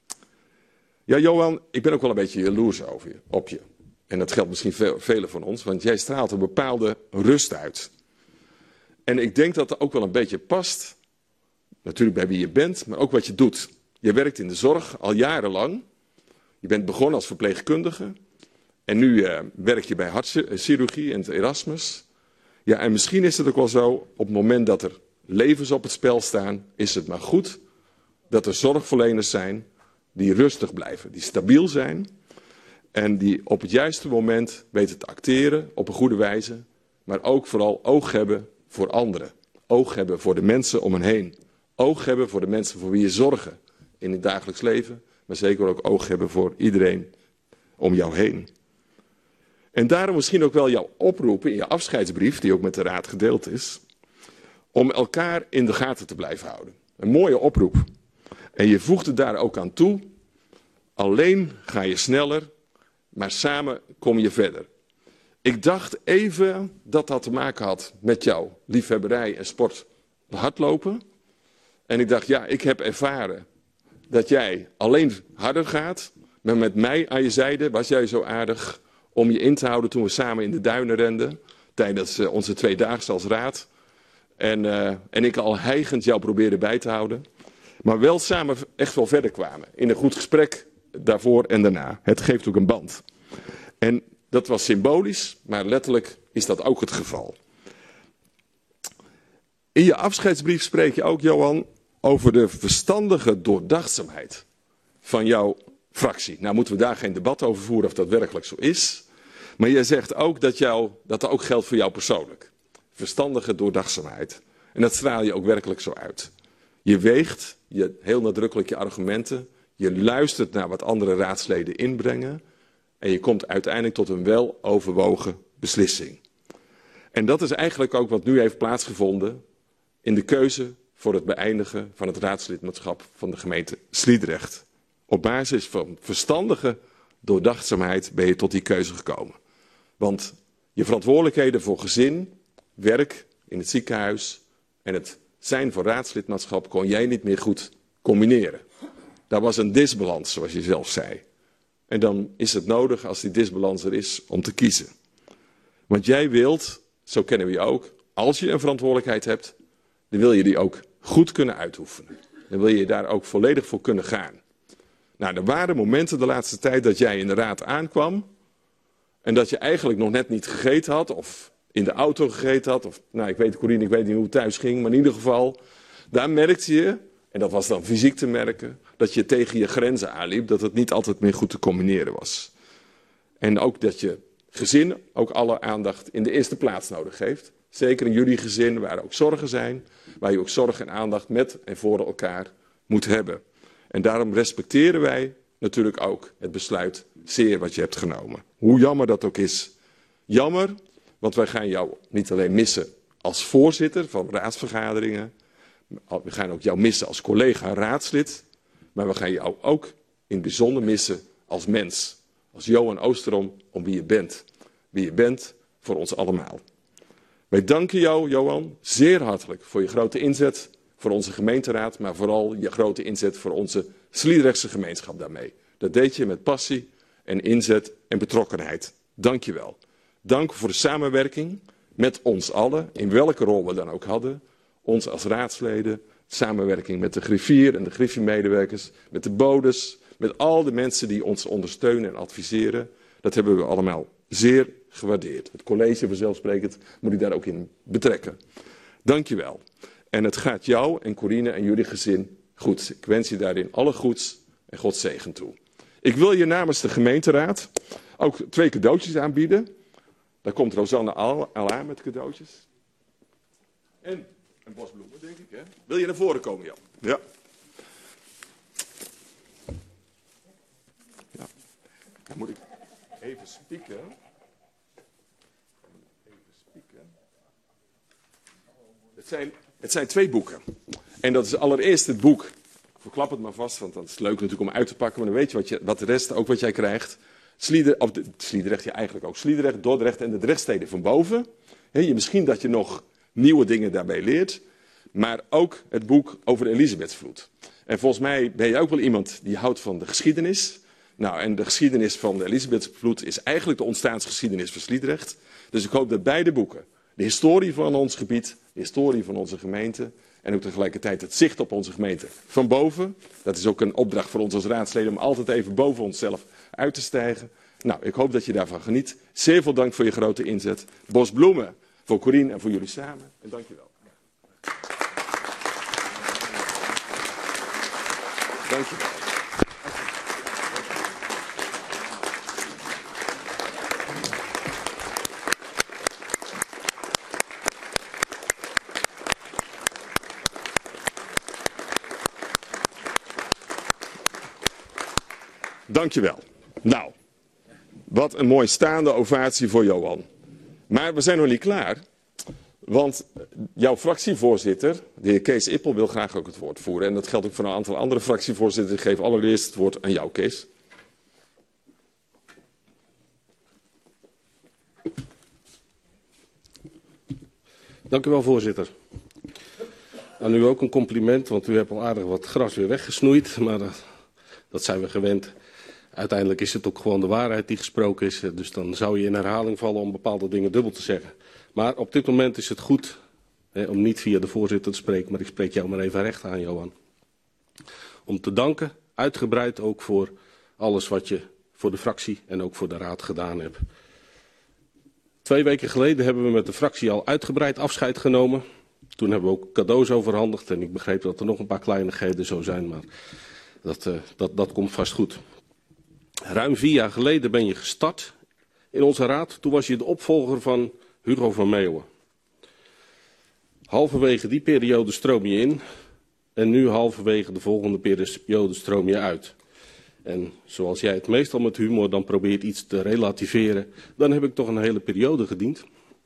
Ja, Johan, ik ben ook wel een beetje jaloers over je, op je. En dat geldt misschien veel, velen van ons, want jij straalt een bepaalde rust uit. En ik denk dat dat ook wel een beetje past, natuurlijk bij wie je bent, maar ook wat je doet. Je werkt in de zorg al jarenlang. Je bent begonnen als verpleegkundige. En nu uh, werk je bij hartchirurgie in het Erasmus. Ja, en misschien is het ook wel zo, op het moment dat er levens op het spel staan, is het maar goed dat er zorgverleners zijn die rustig blijven, die stabiel zijn en die op het juiste moment weten te acteren op een goede wijze, maar ook vooral oog hebben voor anderen. Oog hebben voor de mensen om hen heen. Oog hebben voor de mensen voor wie je zorgen in het dagelijks leven, maar zeker ook oog hebben voor iedereen om jou heen. En daarom misschien ook wel jouw oproep in je afscheidsbrief, die ook met de raad gedeeld is, om elkaar in de gaten te blijven houden. Een mooie oproep. En je voegde daar ook aan toe, alleen ga je sneller, maar samen kom je verder. Ik dacht even dat dat te maken had met jouw liefhebberij en sport hardlopen. En ik dacht, ja, ik heb ervaren dat jij alleen harder gaat, maar met mij aan je zijde was jij zo aardig om je in te houden toen we samen in de duinen renden, tijdens uh, onze tweedaagse als raad. En, uh, en ik al hijgend jou probeerde bij te houden. Maar wel samen echt wel verder kwamen. In een goed gesprek daarvoor en daarna. Het geeft ook een band. En dat was symbolisch, maar letterlijk is dat ook het geval. In je afscheidsbrief spreek je ook, Johan, over de verstandige doordachtzaamheid van jouw fractie. Nou moeten we daar geen debat over voeren of dat werkelijk zo is. Maar jij zegt ook dat, jou, dat dat ook geldt voor jou persoonlijk. Verstandige doordachtzaamheid. En dat straal je ook werkelijk zo uit. Je weegt je heel nadrukkelijk je argumenten. Je luistert naar wat andere raadsleden inbrengen. En je komt uiteindelijk tot een weloverwogen beslissing. En dat is eigenlijk ook wat nu heeft plaatsgevonden in de keuze voor het beëindigen van het raadslidmaatschap van de gemeente Sliedrecht. Op basis van verstandige doordachtzaamheid ben je tot die keuze gekomen. Want je verantwoordelijkheden voor gezin, werk in het ziekenhuis en het zijn van raadslidmaatschap kon jij niet meer goed combineren. Daar was een disbalans, zoals je zelf zei. En dan is het nodig, als die disbalans er is, om te kiezen. Want jij wilt, zo kennen we je ook, als je een verantwoordelijkheid hebt, dan wil je die ook goed kunnen uitoefenen. Dan wil je daar ook volledig voor kunnen gaan. Nou, er waren momenten de laatste tijd dat jij in de raad aankwam en dat je eigenlijk nog net niet gegeten had of in de auto gegeten had. Of, nou, ik weet, Corine, ik weet niet hoe het thuis ging, maar in ieder geval, daar merkte je, en dat was dan fysiek te merken, dat je tegen je grenzen aanliep, dat het niet altijd meer goed te combineren was. En ook dat je gezin ook alle aandacht in de eerste plaats nodig heeft. Zeker in jullie gezin, waar ook zorgen zijn, waar je ook zorg en aandacht met en voor elkaar moet hebben. En daarom respecteren wij natuurlijk ook het besluit zeer wat je hebt genomen. Hoe jammer dat ook is. Jammer, want wij gaan jou niet alleen missen als voorzitter van raadsvergaderingen. We gaan ook jou missen als collega raadslid. Maar we gaan jou ook in het bijzonder missen als mens. Als Johan Oosterom, om wie je bent. Wie je bent voor ons allemaal. Wij danken jou, Johan, zeer hartelijk voor je grote inzet voor onze gemeenteraad. Maar vooral je grote inzet voor onze Sliedrechtse gemeenschap daarmee. Dat deed je met passie en inzet en betrokkenheid. Dank je wel. Dank voor de samenwerking met ons allen, in welke rol we dan ook hadden. Ons als raadsleden, samenwerking met de griffier en de griffiemedewerkers, met de bodes, met al de mensen die ons ondersteunen en adviseren. Dat hebben we allemaal zeer gewaardeerd. Het college vanzelfsprekend moet ik daar ook in betrekken. Dank je wel. En het gaat jou en Corine en jullie gezin goed. Ik wens je daarin alle goeds en Gods zegen toe. Ik wil je namens de gemeenteraad ook twee cadeautjes aanbieden. Daar komt Rosanne al, al aan met cadeautjes. En een bos bloemen, denk ik. Hè? Wil je naar voren komen, Jan? Ja. Ja. Dan moet ik even spieken. Even spieken. Het zijn, het zijn twee boeken. En dat is allereerst het boek. Verklap het maar vast, want dat is leuk natuurlijk om uit te pakken. Maar dan weet je wat, je, wat de rest, ook wat jij krijgt. Slieder, of de, Sliedrecht, ja eigenlijk ook Sliedrecht, Dordrecht en de Drechtsteden van boven. He, je, misschien dat je nog nieuwe dingen daarbij leert. Maar ook het boek over de Elisabethsvloed. En volgens mij ben je ook wel iemand die houdt van de geschiedenis. Nou, en de geschiedenis van de Elisabethsvloed is eigenlijk de ontstaansgeschiedenis van Sliedrecht. Dus ik hoop dat beide boeken, de historie van ons gebied, de historie van onze gemeente en ook tegelijkertijd het zicht op onze gemeente van boven. Dat is ook een opdracht voor ons als raadsleden om altijd even boven onszelf uit te stijgen. Nou, ik hoop dat je daarvan geniet. Zeer veel dank voor je grote inzet. Bos bloemen voor Corine en voor jullie samen. En dank je wel. Dank je wel. Dankjewel. Nou, wat een mooi staande ovatie voor Johan. Maar we zijn nog niet klaar. Want jouw fractievoorzitter, de heer Kees Ippel, wil graag ook het woord voeren. En dat geldt ook voor een aantal andere fractievoorzitters. Ik geef allereerst het woord aan jou, Kees. Dank u wel, voorzitter. Aan u ook een compliment, want u hebt al aardig wat gras weer weggesnoeid. Maar dat, dat zijn we gewend. Uiteindelijk is het ook gewoon de waarheid die gesproken is. Dus dan zou je in herhaling vallen om bepaalde dingen dubbel te zeggen. Maar op dit moment is het goed hè, om niet via de voorzitter te spreken. Maar ik spreek jou maar even recht aan, Johan. Om te danken, uitgebreid ook voor alles wat je voor de fractie en ook voor de raad gedaan hebt. Twee weken geleden hebben we met de fractie al uitgebreid afscheid genomen. Toen hebben we ook cadeaus overhandigd. En ik begreep dat er nog een paar kleinigheden zo zijn. Maar dat, uh, dat, dat komt vast goed. Ruim vier jaar geleden ben je gestart in onze raad. Toen was je de opvolger van Hugo van Meeuwen. Halverwege die periode stroom je in. En nu halverwege de volgende periode stroom je uit. En zoals jij het meestal met humor dan probeert iets te relativeren, dan heb ik toch een hele periode gediend.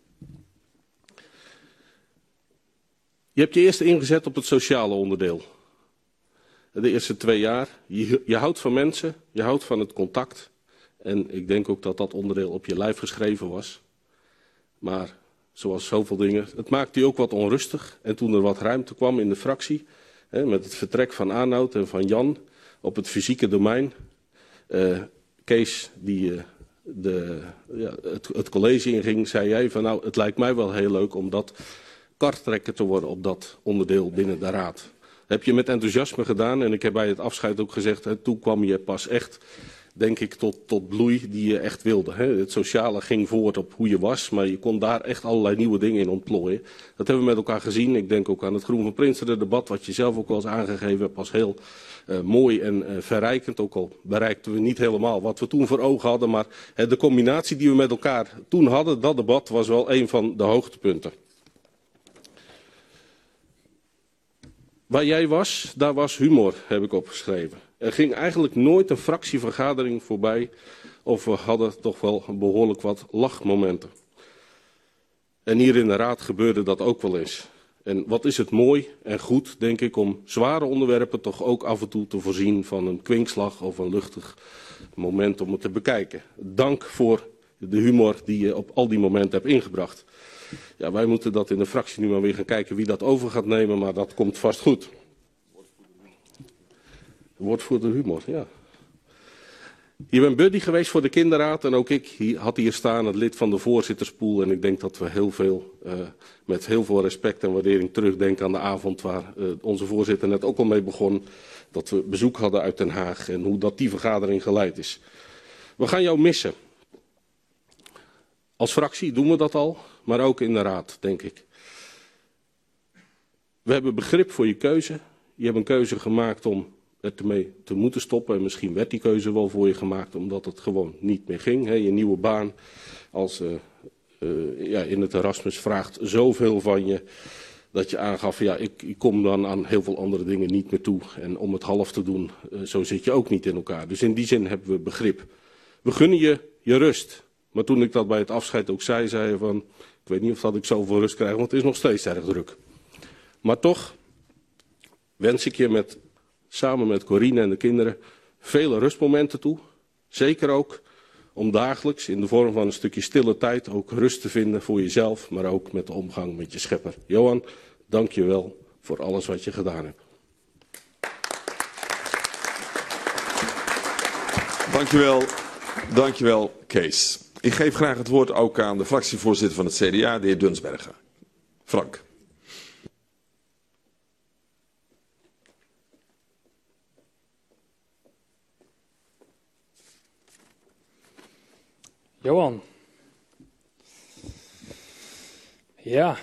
Je hebt je eerst ingezet op het sociale onderdeel. De eerste twee jaar. Je, je houdt van mensen, je houdt van het contact. En ik denk ook dat dat onderdeel op je lijf geschreven was. Maar zoals zoveel dingen, het maakte je ook wat onrustig. En toen er wat ruimte kwam in de fractie, hè, met het vertrek van Arnoud en van Jan op het fysieke domein. Uh, Kees, die uh, de, ja, het, het college inging, zei jij van nou, het lijkt mij wel heel leuk om dat karttrekker te worden op dat onderdeel binnen de raad. Heb je met enthousiasme gedaan en ik heb bij het afscheid ook gezegd, hè, toen kwam je pas echt denk ik, tot, tot bloei die je echt wilde. Hè. Het sociale ging voort op hoe je was, maar je kon daar echt allerlei nieuwe dingen in ontplooien. Dat hebben we met elkaar gezien. Ik denk ook aan het Groen van Prinsen debat, wat je zelf ook wel eens aangegeven hebt als heel uh, mooi en uh, verrijkend. Ook al bereikten we niet helemaal wat we toen voor ogen hadden, maar uh, de combinatie die we met elkaar toen hadden, dat debat was wel een van de hoogtepunten. Waar jij was, daar was humor, heb ik opgeschreven. Er ging eigenlijk nooit een fractievergadering voorbij of we hadden toch wel behoorlijk wat lachmomenten. En hier in de raad gebeurde dat ook wel eens. En wat is het mooi en goed, denk ik, om zware onderwerpen toch ook af en toe te voorzien van een kwinkslag of een luchtig moment om het te bekijken. Dank voor de humor die je op al die momenten hebt ingebracht. Ja, wij moeten dat in de fractie nu maar weer gaan kijken wie dat over gaat nemen, maar dat komt vast goed. Woordvoerder humor, ja. Je bent buddy geweest voor de kinderraad en ook ik hier, had hier staan, het lid van de voorzitterspool. En ik denk dat we heel veel, uh, met heel veel respect en waardering terugdenken aan de avond waar uh, onze voorzitter net ook al mee begon. Dat we bezoek hadden uit Den Haag en hoe dat die vergadering geleid is. We gaan jou missen. Als fractie doen we dat al, maar ook in de raad, denk ik. We hebben begrip voor je keuze. Je hebt een keuze gemaakt om ermee te moeten stoppen. En misschien werd die keuze wel voor je gemaakt omdat het gewoon niet meer ging. He, je nieuwe baan als, uh, uh, ja, in het Erasmus vraagt zoveel van je dat je aangaf, ja, ik, ik kom dan aan heel veel andere dingen niet meer toe. En om het half te doen, uh, zo zit je ook niet in elkaar. Dus in die zin hebben we begrip. We gunnen je je rust. Maar toen ik dat bij het afscheid ook zei, zei je van, ik weet niet of dat ik zoveel rust krijg, want het is nog steeds erg druk. Maar toch wens ik je met, samen met Corine en de kinderen vele rustmomenten toe. Zeker ook om dagelijks in de vorm van een stukje stille tijd ook rust te vinden voor jezelf, maar ook met de omgang met je schepper. Johan, dank je wel voor alles wat je gedaan hebt. Dank je wel, dank je wel, Kees. Ik geef graag het woord ook aan de fractievoorzitter van het C D A, de heer Dunsbergen. Frank. Johan. Ja.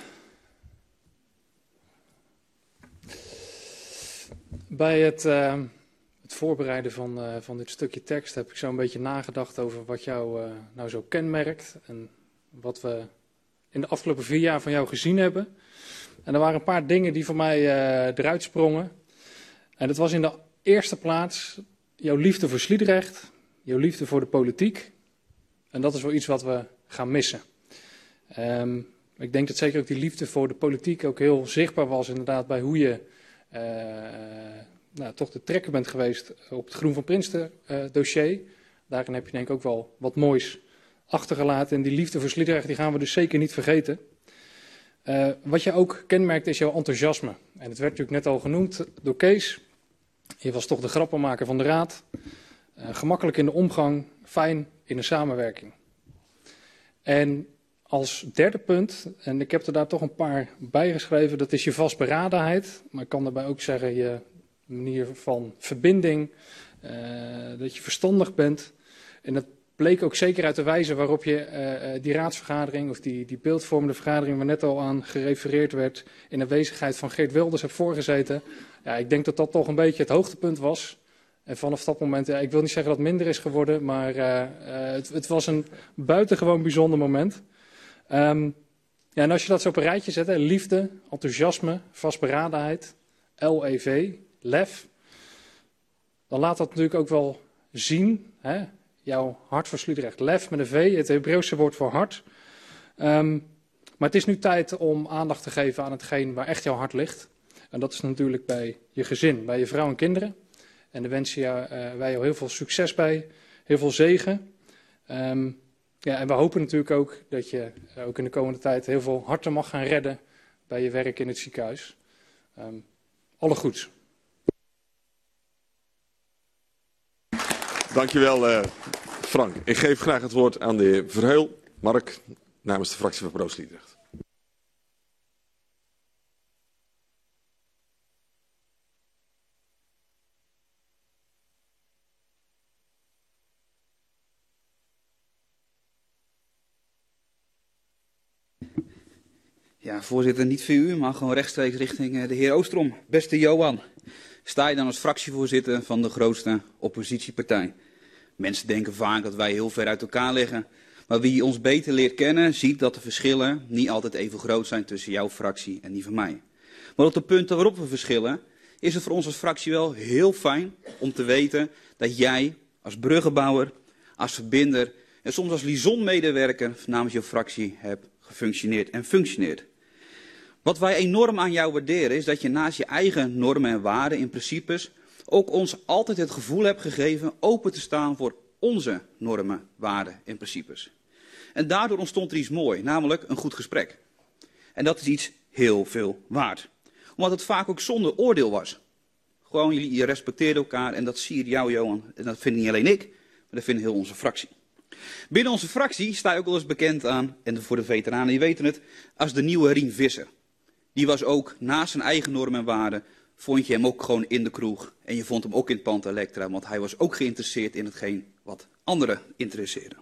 Bij het, uh, het voorbereiden van, uh, van dit stukje tekst heb ik zo een beetje nagedacht over wat jou uh, nou zo kenmerkt. En wat we in de afgelopen vier jaar van jou gezien hebben. En er waren een paar dingen die voor mij uh, eruit sprongen. En dat was in de eerste plaats jouw liefde voor Sliedrecht. Jouw liefde voor de politiek. En dat is wel iets wat we gaan missen. Um, ik denk dat zeker ook die liefde voor de politiek ook heel zichtbaar was inderdaad bij hoe je uh, nou, toch de trekker bent geweest op het Groen van Prinsen uh, dossier. Daarin heb je denk ik ook wel wat moois achtergelaten. En die liefde voor Sliedrecht die gaan we dus zeker niet vergeten. Uh, wat je ook kenmerkt is jouw enthousiasme. En het werd natuurlijk net al genoemd door Kees. Je was toch de grappenmaker van de raad. Uh, gemakkelijk in de omgang, fijn in de samenwerking. En als derde punt, en ik heb er daar toch een paar bij geschreven, dat is je vastberadenheid. Maar ik kan daarbij ook zeggen je manier van verbinding, uh, dat je verstandig bent. En dat bleek ook zeker uit de wijze waarop je uh, die raadsvergadering of die, die beeldvormende vergadering waar net al aan gerefereerd werd, in aanwezigheid van Geert Wilders hebt voorgezeten. Ja, ik denk dat dat toch een beetje het hoogtepunt was. En vanaf dat moment, ja, ik wil niet zeggen dat het minder is geworden, maar uh, uh, het, het was een buitengewoon bijzonder moment. Um, ja, en als je dat zo op een rijtje zet, hè, liefde, enthousiasme, vastberadenheid, L E V, lef, dan laat dat natuurlijk ook wel zien, hè, jouw hart voor Sliedrecht. Lef met een V, het Hebreeuwse woord voor hart. Um, maar het is nu tijd om aandacht te geven aan hetgeen waar echt jouw hart ligt. En dat is natuurlijk bij je gezin, bij je vrouw en kinderen. En daar wensen uh, wij jou heel veel succes bij, heel veel zegen. Um, ja, en we hopen natuurlijk ook dat je uh, ook in de komende tijd heel veel harten mag gaan redden bij je werk in het ziekenhuis. Um, alle goeds. Dankjewel uh, Frank. Ik geef graag het woord aan de heer Verheul, Mark, namens de fractie van Pro Sliedrecht. Ja, voorzitter, niet voor u, maar gewoon rechtstreeks richting de heer Oostrom. Beste Johan, sta je dan als fractievoorzitter van de grootste oppositiepartij? Mensen denken vaak dat wij heel ver uit elkaar liggen. Maar wie ons beter leert kennen, ziet dat de verschillen niet altijd even groot zijn tussen jouw fractie en die van mij. Maar op de punten waarop we verschillen, is het voor ons als fractie wel heel fijn om te weten dat jij als bruggenbouwer, als verbinder en soms als liaison-medewerker namens jouw fractie hebt gefunctioneerd en functioneert. Wat wij enorm aan jou waarderen is dat je naast je eigen normen en waarden in principes ook ons altijd het gevoel hebt gegeven open te staan voor onze normen, waarden en principes. En daardoor ontstond er iets moois, namelijk een goed gesprek. En dat is iets heel veel waard. Omdat het vaak ook zonder oordeel was. Gewoon, jullie je respecteerden elkaar en dat zie je jou, Johan. En dat vind niet alleen ik, maar dat vindt heel onze fractie. Binnen onze fractie sta je ook wel eens bekend aan, en voor de veteranen, die weten het, als de nieuwe Rien Visser. Die was ook, naast zijn eigen normen en waarden, vond je hem ook gewoon in de kroeg. En je vond hem ook in het pand Elektra, want hij was ook geïnteresseerd in hetgeen wat anderen interesseerden.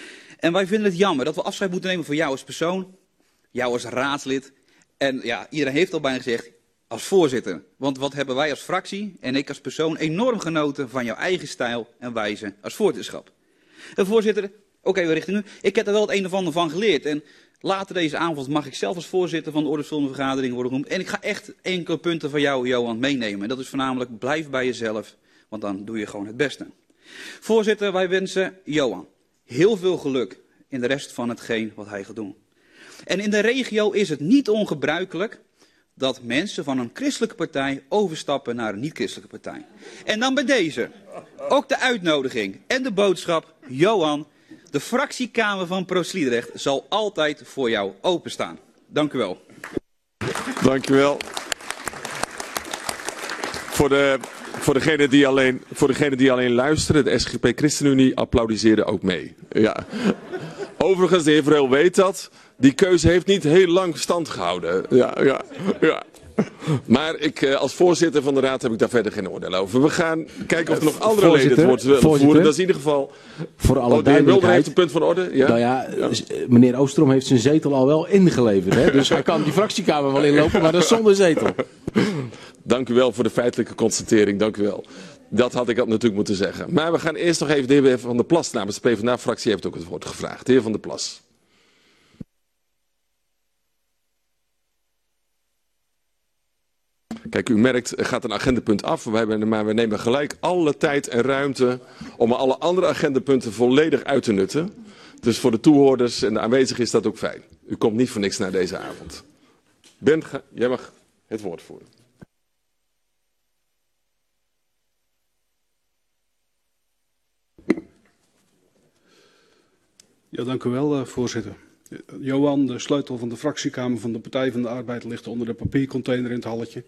En wij vinden het jammer dat we afscheid moeten nemen van jou als persoon, jou als raadslid. En ja, iedereen heeft al bijna gezegd, als voorzitter. Want wat hebben wij als fractie en ik als persoon enorm genoten van jouw eigen stijl en wijze als voorzitterschap. En voorzitter, ook even richting u, ik heb er wel het een of ander van geleerd. En later deze avond mag ik zelf als voorzitter van de ordensvolgende vergadering worden genoemd. En ik ga echt enkele punten van jou, Johan, meenemen. En dat is voornamelijk, blijf bij jezelf, want dan doe je gewoon het beste. Voorzitter, wij wensen Johan heel veel geluk in de rest van hetgeen wat hij gaat doen. En in de regio is het niet ongebruikelijk dat mensen van een christelijke partij overstappen naar een niet-christelijke partij. En dan bij deze ook de uitnodiging en de boodschap, Johan, de fractiekamer van Pro Sliedrecht zal altijd voor jou openstaan. Dank u wel. Dank u wel. Voor, de, voor, degene die alleen, voor degene die alleen luisteren, de S G P ChristenUnie applaudisseerde ook mee. Ja. Overigens, de heer Verheul weet dat. Die keuze heeft niet heel lang stand gehouden. Ja, ja, ja. Maar ik, als voorzitter van de raad heb ik daar verder geen oordeel over. We gaan kijken of er nog andere leden het woord willen voeren. Dat is in ieder geval... Voor alle oh, de heer Mulder heeft duidelijkheid... een punt van orde. Ja? Nou ja, ja, meneer Oostrom heeft zijn zetel al wel ingeleverd. Hè? Dus hij kan die fractiekamer wel inlopen, maar dat is zonder zetel. Dank u wel voor de feitelijke constatering. Dank u wel. Dat had ik natuurlijk moeten zeggen. Maar we gaan eerst nog even de heer Van der Plas namens de PvdA-fractie heeft ook het woord gevraagd. De heer Van der Plas. Kijk, u merkt, er gaat een agendapunt af, we hebben, maar we nemen gelijk alle tijd en ruimte om alle andere agendapunten volledig uit te nutten. Dus voor de toehoorders en de aanwezigen is dat ook fijn. U komt niet voor niks naar deze avond. Bernd, jij mag het woord voeren. Ja, dank u wel, voorzitter. Johan, de sleutel van de fractiekamer van de Partij van de Arbeid ligt onder de papiercontainer in het halletje.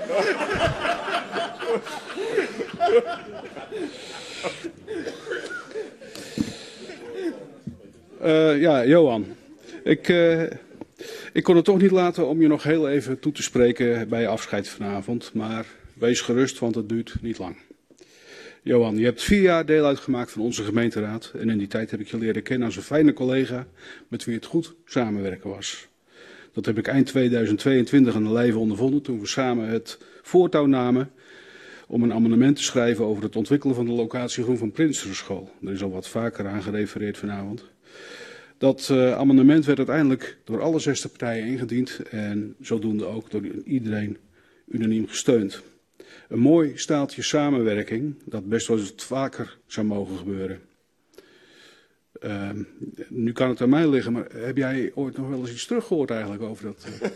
uh, ja, Johan. Ik, uh, ik kon het toch niet laten om je nog heel even toe te spreken bij je afscheid vanavond. Maar wees gerust, want het duurt niet lang. Johan, je hebt vier jaar deel uitgemaakt van onze gemeenteraad. En in die tijd heb ik je leren kennen als een fijne collega met wie het goed samenwerken was. Dat heb ik eind tweeduizend tweeëntwintig aan de lijve ondervonden toen we samen het voortouw namen om een amendement te schrijven over het ontwikkelen van de locatie Groen van Prinsenenschool. Er is al wat vaker aan gerefereerd vanavond. Dat uh, amendement werd uiteindelijk door alle zes partijen ingediend en zodoende ook door iedereen unaniem gesteund. Een mooi staaltje samenwerking dat best wel eens vaker zou mogen gebeuren. Uh, nu kan het aan mij liggen, maar heb jij ooit nog wel eens iets teruggehoord eigenlijk over dat? Uh...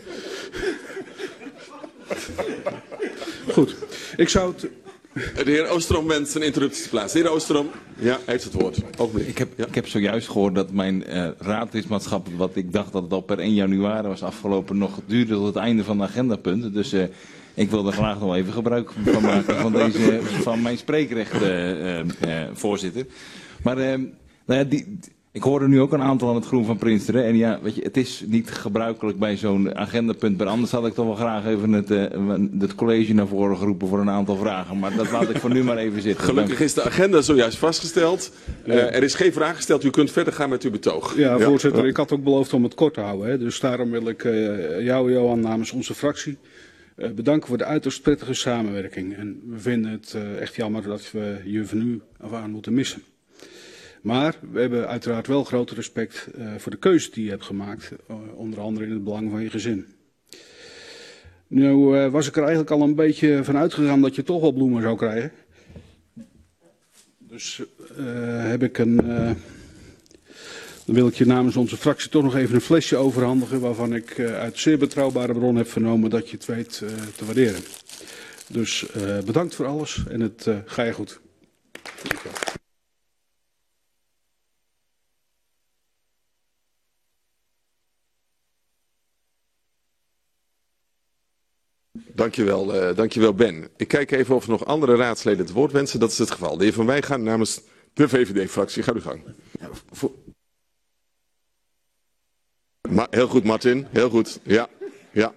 Goed, ik zou het... De heer Oostrom wenst een interruptie te plaatsen. De heer Oostrom, ja, heeft het woord. Ik heb, ja. ik heb zojuist gehoord dat mijn uh, raadlidmaatschap, wat ik dacht dat het al per één januari was afgelopen, nog duurde tot het einde van de agendapunten. Dus uh, ik wil er graag nog even gebruik van maken van, deze, van mijn spreekrecht, uh, uh, uh, voorzitter. Maar uh, nou ja, die, Ik hoorde nu ook een aantal aan het Groen van Prinsteren. En ja, weet je, het is niet gebruikelijk bij zo'n agendapunt. Maar anders had ik toch wel graag even het, uh, het college naar voren geroepen voor een aantal vragen. Maar dat laat ik voor nu maar even zitten. Gelukkig is de agenda zojuist vastgesteld. Uh, er is geen vraag gesteld. U kunt verder gaan met uw betoog. Ja, ja. voorzitter. Ik had ook beloofd om het kort te houden. Hè. Dus daarom wil ik uh, jou, Johan, namens onze fractie uh, bedanken voor de uiterst prettige samenwerking. En we vinden het uh, echt jammer dat we je van nu af aan moeten missen. Maar we hebben uiteraard wel groot respect uh, voor de keuze die je hebt gemaakt, uh, onder andere in het belang van je gezin. Nu uh, was ik er eigenlijk al een beetje van uitgegaan dat je toch wel bloemen zou krijgen. Dus uh, heb ik een, uh, dan wil ik je namens onze fractie toch nog even een flesje overhandigen waarvan ik uh, uit zeer betrouwbare bron heb vernomen dat je het weet uh, te waarderen. Dus uh, bedankt voor alles en het uh, ga je goed. Dankjewel. Dankjewel, uh, dankjewel Ben. Ik kijk even of er nog andere raadsleden het woord wensen. Dat is het geval. De heer Van Wijngaard namens de V V D-fractie. Ga uw gang. Ja, voor... Ma heel goed, Martin. Heel goed. Ja, ja.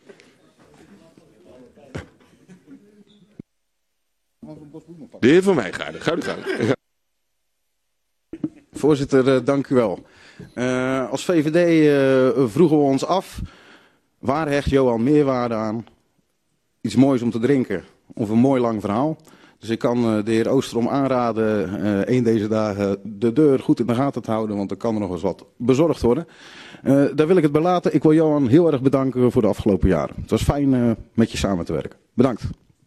De heer Van Wijngaard, ga uw gang. Ja. Voorzitter, uh, dank u wel. Uh, als V V D uh, vroegen we ons af, waar hecht Johan meerwaarde aan? Iets moois om te drinken of een mooi lang verhaal. Dus ik kan uh, de heer Oostrom aanraden uh, een deze dagen de deur goed in de gaten te houden, want er kan er nog eens wat bezorgd worden. Uh, daar wil ik het bij laten. Ik wil Johan heel erg bedanken voor de afgelopen jaren. Het was fijn uh, met je samen te werken. Bedankt.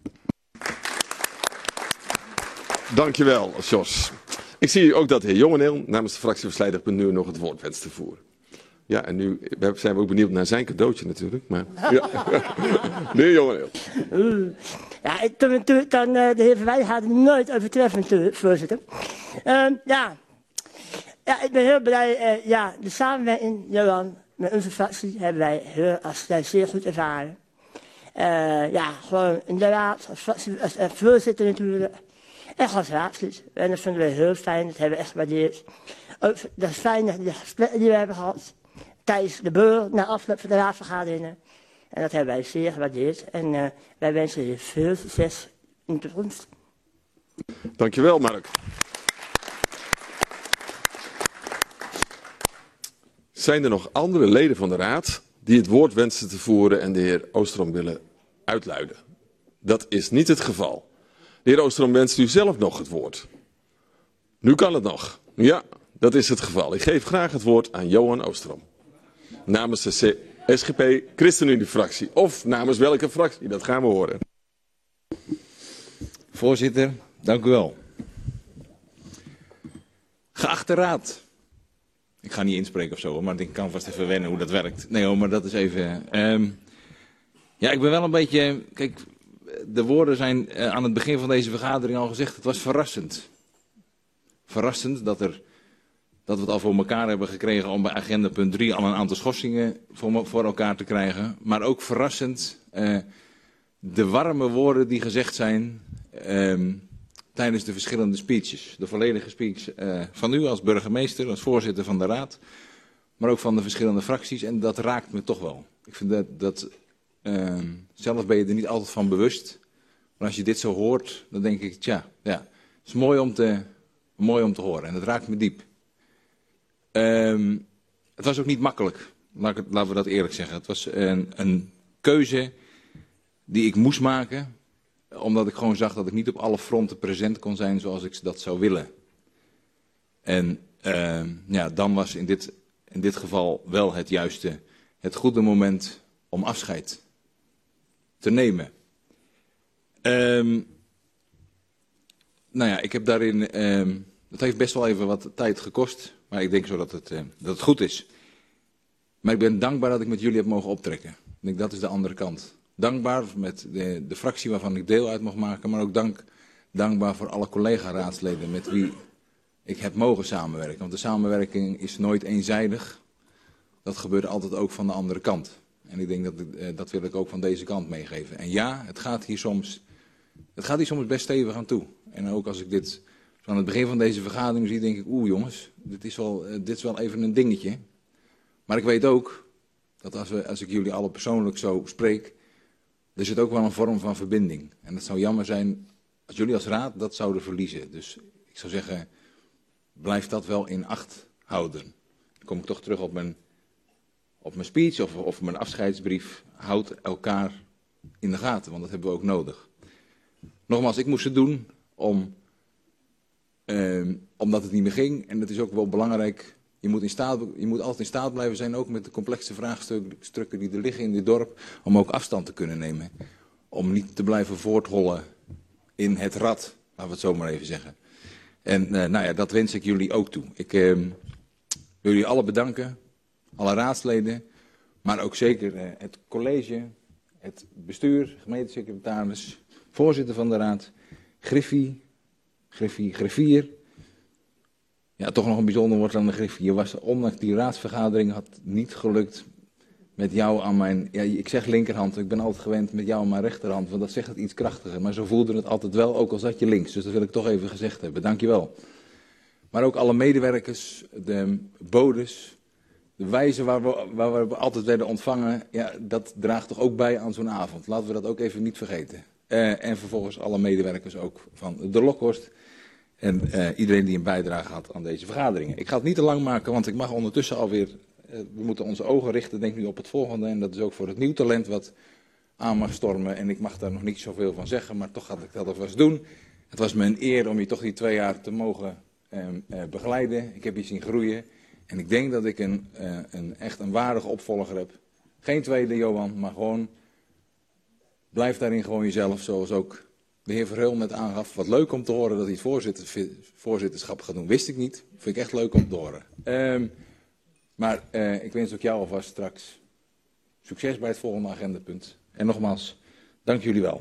Dankjewel, Jos. Ik zie ook dat de heer Jongeneel namens de fractie van Slijder nu nog het woord wenst te voeren. Ja, en nu zijn we ook benieuwd naar zijn cadeautje natuurlijk. Maar, ja. De heer Jongeneel. Ja, ik kan natuurlijk dan uh, de heer Van Wijngaard nooit overtreffen, natuurlijk, voorzitter. Uh, ja. ja, ik ben heel blij. Uh, ja, de samenwerking, Johan, met onze fractie hebben wij heel, als, uh, zeer goed ervaren. Uh, ja, gewoon inderdaad, als, fractie, als uh, voorzitter natuurlijk. En als raadslid. En dat vinden we heel fijn, dat hebben we echt gewaardeerd. Ook, dat is fijn dat de gesprekken die we hebben gehad tijdens de beurt, na afloop van de raadsvergaderingen. En dat hebben wij zeer gewaardeerd. En uh, wij wensen je veel succes in de toekomst. Dankjewel, Mark. Zijn er nog andere leden van de raad die het woord wensen te voeren en de heer Oostrom willen uitluiden? Dat is niet het geval. De heer Oostrom wenst u zelf nog het woord. Nu kan het nog. Ja, dat is het geval. Ik geef graag het woord aan Johan Oostrom. Namens de S G P ChristenUnie-fractie. Of namens welke fractie, dat gaan we horen. Voorzitter, dank u wel. Geachte raad. Ik ga niet inspreken of zo, maar ik kan vast even wennen hoe dat werkt. Nee hoor, maar dat is even... Um, ja, ik ben wel een beetje... Kijk, de woorden zijn uh, aan het begin van deze vergadering al gezegd. Het was verrassend. Verrassend dat, er, dat we het al voor elkaar hebben gekregen om bij agenda punt drie al een aantal schorsingen voor, voor elkaar te krijgen. Maar ook verrassend uh, de warme woorden die gezegd zijn um, tijdens de verschillende speeches. De volledige speech uh, van u als burgemeester, als voorzitter van de raad. Maar ook van de verschillende fracties. En dat raakt me toch wel. Ik vind dat... dat Uh, zelf ben je er niet altijd van bewust. Maar als je dit zo hoort, dan denk ik, tja, ja, het is mooi om te, mooi om te horen. En het raakt me diep. Uh, het was ook niet makkelijk, laat ik, laten we dat eerlijk zeggen. Het was een, een keuze die ik moest maken, omdat ik gewoon zag dat ik niet op alle fronten present kon zijn zoals ik dat zou willen. En uh, ja, dan was in dit, in dit geval wel het juiste, het goede moment om afscheid te nemen. Um, nou ja, ik heb daarin... Um, het heeft best wel even wat tijd gekost. Maar ik denk zo dat het, uh, dat het goed is. Maar ik ben dankbaar dat ik met jullie heb mogen optrekken. Ik denk dat is de andere kant. Dankbaar met de, de fractie waarvan ik deel uit mag maken. Maar ook dank, dankbaar voor alle collega-raadsleden met wie ik heb mogen samenwerken. Want de samenwerking is nooit eenzijdig. Dat gebeurt altijd ook van de andere kant. En ik denk dat, dat wil ik ook van deze kant meegeven. En ja, het gaat hier soms, het gaat hier soms best stevig aan toe. En ook als ik dit Zo aan het begin van deze vergadering zie denk ik, oeh jongens, dit is, wel, dit is wel even een dingetje. Maar ik weet ook dat als, we, als ik jullie alle persoonlijk zo spreek, er zit ook wel een vorm van verbinding. En het zou jammer zijn als jullie als raad dat zouden verliezen. Dus ik zou zeggen, blijf dat wel in acht houden. Dan kom ik toch terug op mijn, op mijn speech of, of mijn afscheidsbrief. Houd elkaar in de gaten, want dat hebben we ook nodig. Nogmaals, ik moest het doen om, eh, omdat het niet meer ging. En het is ook wel belangrijk, je moet, in staat, je moet altijd in staat blijven zijn, ook met de complexe vraagstukken die er liggen in dit dorp, om ook afstand te kunnen nemen. Om niet te blijven voorthollen in het rad, laten we het zo maar even zeggen. En uh, nou ja, dat wens ik jullie ook toe. Ik uh, wil jullie alle bedanken, alle raadsleden, maar ook zeker uh, het college, het bestuur, gemeentesecretaris, voorzitter van de raad, Griffie, Griffie, griffier. Ja, toch nog een bijzonder woord aan de griffier. Was, ondanks die raadsvergadering had niet gelukt met jou aan mijn, ja, ik zeg linkerhand, ik ben altijd gewend met jou aan mijn rechterhand, want dat zegt het iets krachtiger. Maar zo voelde het altijd wel, ook al zat je links. Dus dat wil ik toch even gezegd hebben. Dank je wel. Maar ook alle medewerkers, de bodes, de wijze waar we, waar we altijd werden ontvangen, ja, dat draagt toch ook bij aan zo'n avond. Laten we dat ook even niet vergeten. Uh, en vervolgens alle medewerkers ook van de Lokhorst. En uh, iedereen die een bijdrage had aan deze vergaderingen. Ik ga het niet te lang maken, want ik mag ondertussen alweer, uh, we moeten onze ogen richten denk ik nu op het volgende. En dat is ook voor het nieuw talent wat aan mag stormen. En ik mag daar nog niet zoveel van zeggen, maar toch ga ik dat alvast doen. Het was me een eer om je toch die twee jaar te mogen uh, uh, begeleiden. Ik heb je zien groeien. En ik denk dat ik een, uh, een echt een waardige opvolger heb. Geen tweede Johan, maar gewoon, blijf daarin gewoon jezelf, zoals ook de heer Verheul net aangaf. Wat leuk om te horen dat hij het voorzitter, voorzitterschap gaat doen. Wist ik niet. Vind ik echt leuk om te horen. Um, maar uh, ik wens ook jou alvast straks succes bij het volgende agendapunt. En nogmaals, dank jullie wel.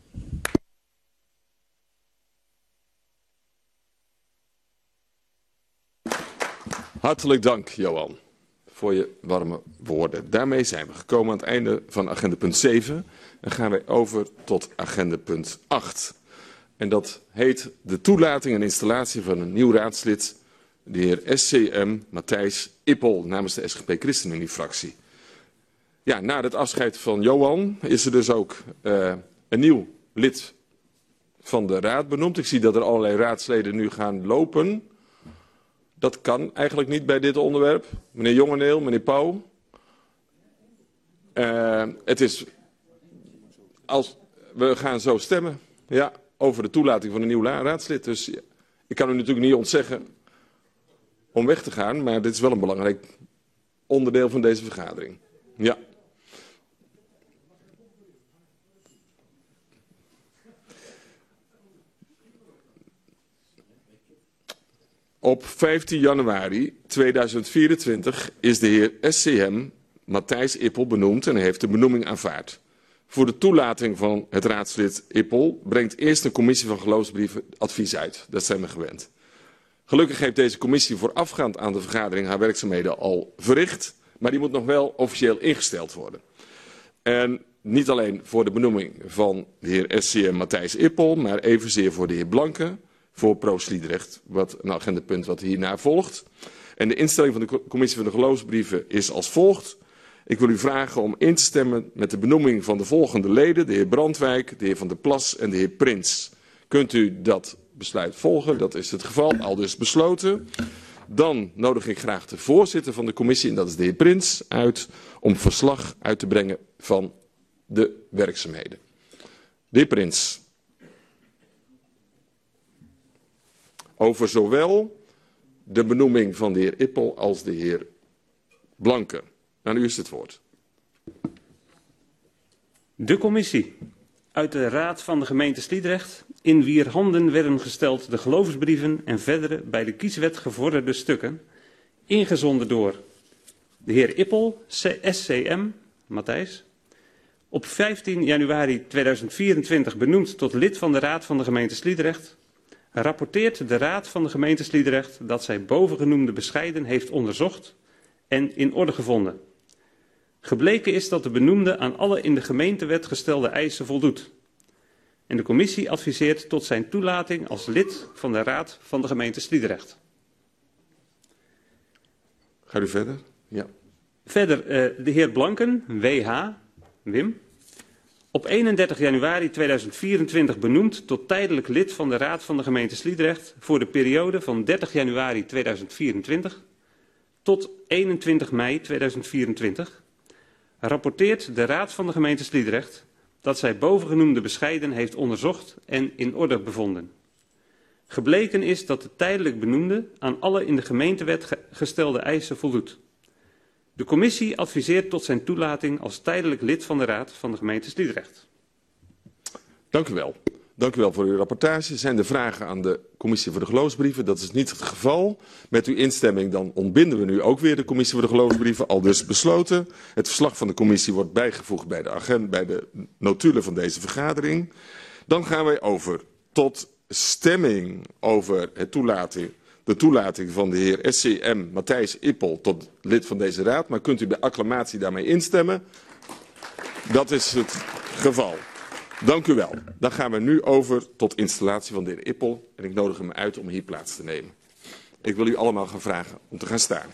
Hartelijk dank, Johan, voor je warme woorden. Daarmee zijn we gekomen aan het einde van agendapunt zeven. Dan gaan wij over tot agendapunt acht. En dat heet de toelating en installatie van een nieuw raadslid, de heer S C M Matthijs Ippel, namens de S G P ChristenUnie-fractie. Ja, na het afscheid van Johan is er dus ook uh, een nieuw lid van de raad benoemd. Ik zie dat er allerlei raadsleden nu gaan lopen. Dat kan eigenlijk niet bij dit onderwerp. Meneer Jongeneel, meneer Pauw. Uh, het is, als, we gaan zo stemmen, ja, over de toelating van een nieuw raadslid. Dus ja, ik kan u natuurlijk niet ontzeggen om weg te gaan, maar dit is wel een belangrijk onderdeel van deze vergadering. Ja. Op vijftien januari tweeduizend vierentwintig is de heer S C M Matthijs Ippel benoemd en heeft de benoeming aanvaard. Voor de toelating van het raadslid Ippel brengt eerst een commissie van geloofsbrieven advies uit. Dat zijn we gewend. Gelukkig heeft deze commissie voorafgaand aan de vergadering haar werkzaamheden al verricht, maar die moet nog wel officieel ingesteld worden. En niet alleen voor de benoeming van de heer S C M Matthijs Ippel, maar evenzeer voor de heer Blanke, voor Pro Sliedrecht, wat een agendapunt wat hierna volgt. En de instelling van de commissie van de geloofsbrieven is als volgt. Ik wil u vragen om in te stemmen met de benoeming van de volgende leden, de heer Brandwijk, de heer Van der Plas en de heer Prins. Kunt u dat besluit volgen? Dat is het geval, al dus besloten. Dan nodig ik graag de voorzitter van de commissie, en dat is de heer Prins, uit om verslag uit te brengen van de werkzaamheden. De heer Prins. Over zowel de benoeming van de heer Ippel als de heer Blanke. Aan u is het woord. De commissie uit de Raad van de gemeente Sliedrecht, in wier handen werden gesteld de geloofsbrieven en verdere bij de kieswet gevorderde stukken, ingezonden door de heer Ippel, S C M, Matthijs, op vijftien januari tweeduizend vierentwintig benoemd tot lid van de Raad van de gemeente Sliedrecht, rapporteert de Raad van de gemeente Sliedrecht dat zij bovengenoemde bescheiden heeft onderzocht en in orde gevonden. Gebleken is dat de benoemde aan alle in de gemeentewet gestelde eisen voldoet. En de commissie adviseert tot zijn toelating als lid van de Raad van de gemeente Sliedrecht. Gaat u verder? Ja. Verder uh, de heer Blanken, W H, Wim. Op eenendertig januari tweeduizend vierentwintig benoemd tot tijdelijk lid van de Raad van de gemeente Sliedrecht voor de periode van dertig januari tweeduizend vierentwintig tot eenentwintig mei tweeduizend vierentwintig. Rapporteert de Raad van de gemeente Sliedrecht dat zij bovengenoemde bescheiden heeft onderzocht en in orde bevonden. Gebleken is dat de tijdelijk benoemde aan alle in de gemeentewet ge gestelde eisen voldoet. De commissie adviseert tot zijn toelating als tijdelijk lid van de Raad van de gemeente Sliedrecht. Dank u wel. Dank u wel voor uw rapportage. Zijn er vragen aan de commissie voor de geloofsbrieven? Dat is niet het geval. Met uw instemming dan ontbinden we nu ook weer de commissie voor de geloofsbrieven. Al dus besloten. Het verslag van de commissie wordt bijgevoegd bij de agenda, bij de notulen van deze vergadering. Dan gaan wij over tot stemming over het toelating, de toelating van de heer S C M Matthijs Ippel tot lid van deze raad. Maar kunt u bij acclamatie daarmee instemmen? Dat is het geval. Dank u wel. Dan gaan we nu over tot installatie van de heer Ippel. En ik nodig hem uit om hier plaats te nemen. Ik wil u allemaal gaan vragen om te gaan staan.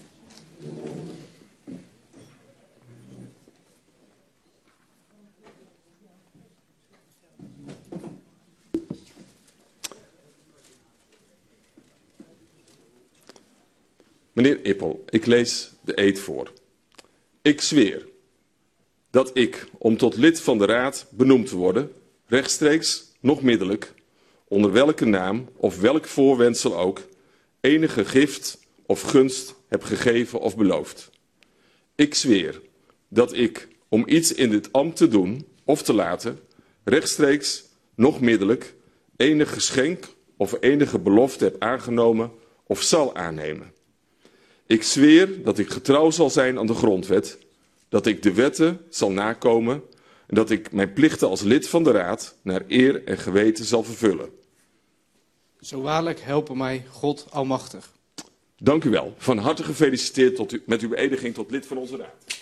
Meneer Ippel, ik lees de eed voor. Ik zweer dat ik, om tot lid van de Raad benoemd te worden, rechtstreeks, nog middelijk, onder welke naam of welk voorwendsel ook, enige gift of gunst heb gegeven of beloofd. Ik zweer dat ik, om iets in dit ambt te doen of te laten, rechtstreeks, nog middelijk, enig geschenk of enige belofte heb aangenomen of zal aannemen. Ik zweer dat ik getrouw zal zijn aan de grondwet, dat ik de wetten zal nakomen en dat ik mijn plichten als lid van de Raad naar eer en geweten zal vervullen. Zo waarlijk helpen mij God Almachtig. Dank u wel. Van harte gefeliciteerd tot u, met uw beëdiging tot lid van onze Raad.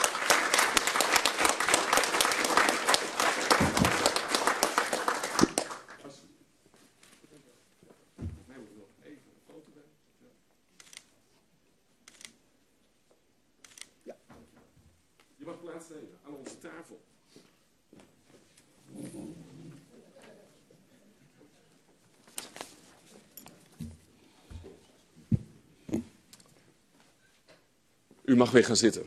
Aan onze tafel. U mag weer gaan zitten.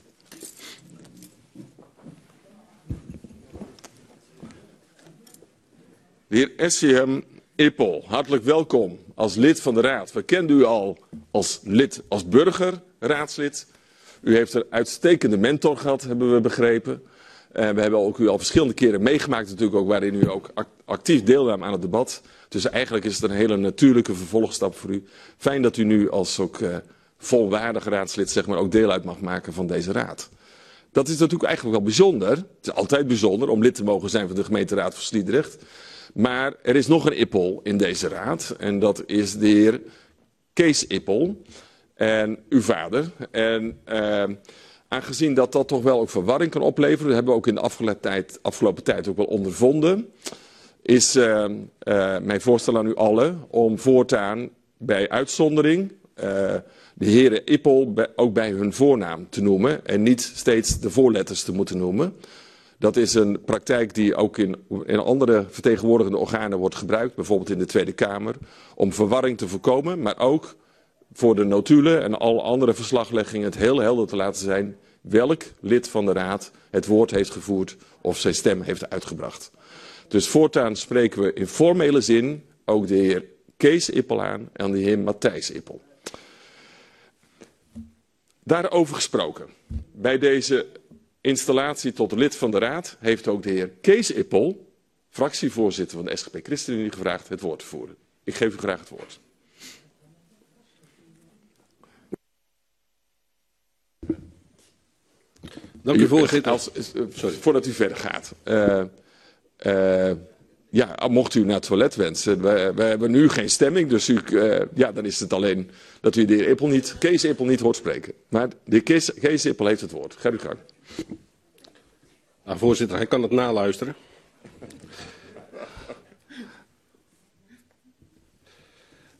De heer S C M Ippel, hartelijk welkom als lid van de Raad. We kenden u al als lid, als burgerraadslid. U heeft een uitstekende mentor gehad, hebben we begrepen. En we hebben ook u al verschillende keren meegemaakt natuurlijk ook, waarin u ook actief deelnam aan het debat. Dus eigenlijk is het een hele natuurlijke vervolgstap voor u. Fijn dat u nu als ook uh, volwaardig raadslid zeg maar, ook deel uit mag maken van deze raad. Dat is natuurlijk eigenlijk wel bijzonder. Het is altijd bijzonder om lid te mogen zijn van de gemeenteraad van Sliedrecht. Maar er is nog een Ippel in deze raad. En dat is de heer Kees Ippel. En uw vader. En uh, aangezien dat dat toch wel ook verwarring kan opleveren, dat hebben we ook in de afgelopen tijd, afgelopen tijd ook wel ondervonden, is uh, uh, mijn voorstel aan u allen om voortaan bij uitzondering uh, de heren Ippel bij, ook bij hun voornaam te noemen en niet steeds de voorletters te moeten noemen. Dat is een praktijk die ook in, in andere vertegenwoordigende organen wordt gebruikt, bijvoorbeeld in de Tweede Kamer, om verwarring te voorkomen, maar ook voor de notulen en alle andere verslagleggingen het heel helder te laten zijn welk lid van de Raad het woord heeft gevoerd of zijn stem heeft uitgebracht. Dus voortaan spreken we in formele zin ook de heer Kees Ippel aan en de heer Matthijs Ippel. Daarover gesproken, bij deze installatie tot lid van de Raad heeft ook de heer Kees Ippel, fractievoorzitter van de S G P ChristenUnie, gevraagd het woord te voeren. Ik geef u graag het woord. Dank u, voorzitter. Als, sorry. Voordat u verder gaat. Uh, uh, ja, mocht u naar het toilet wensen. We, we hebben nu geen stemming, dus u, uh, ja, dan is het alleen dat u de heer Ippel niet, Kees Ippel niet hoort spreken. Maar de heer Kees, Kees Ippel heeft het woord. Ga uw gang. Nou, voorzitter, hij kan het naluisteren.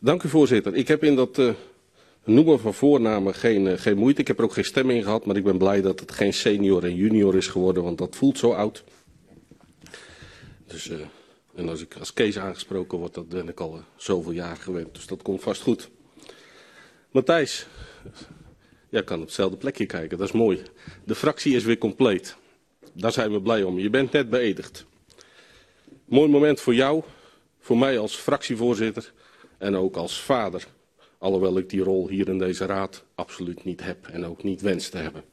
Dank u, voorzitter. Ik heb in dat uh, noemen van voornamen geen, uh, geen moeite. Ik heb er ook geen stem in gehad, maar ik ben blij dat het geen senior en junior is geworden, want dat voelt zo oud. Dus, uh, en als ik als Kees aangesproken word, dat ben ik al uh, zoveel jaar gewend. Dus dat komt vast goed. Matthijs, jij kan op hetzelfde plekje kijken, dat is mooi. De fractie is weer compleet. Daar zijn we blij om. Je bent net beëdigd. Mooi moment voor jou, voor mij als fractievoorzitter en ook als vader. Alhoewel ik die rol hier in deze raad absoluut niet heb en ook niet wens te hebben.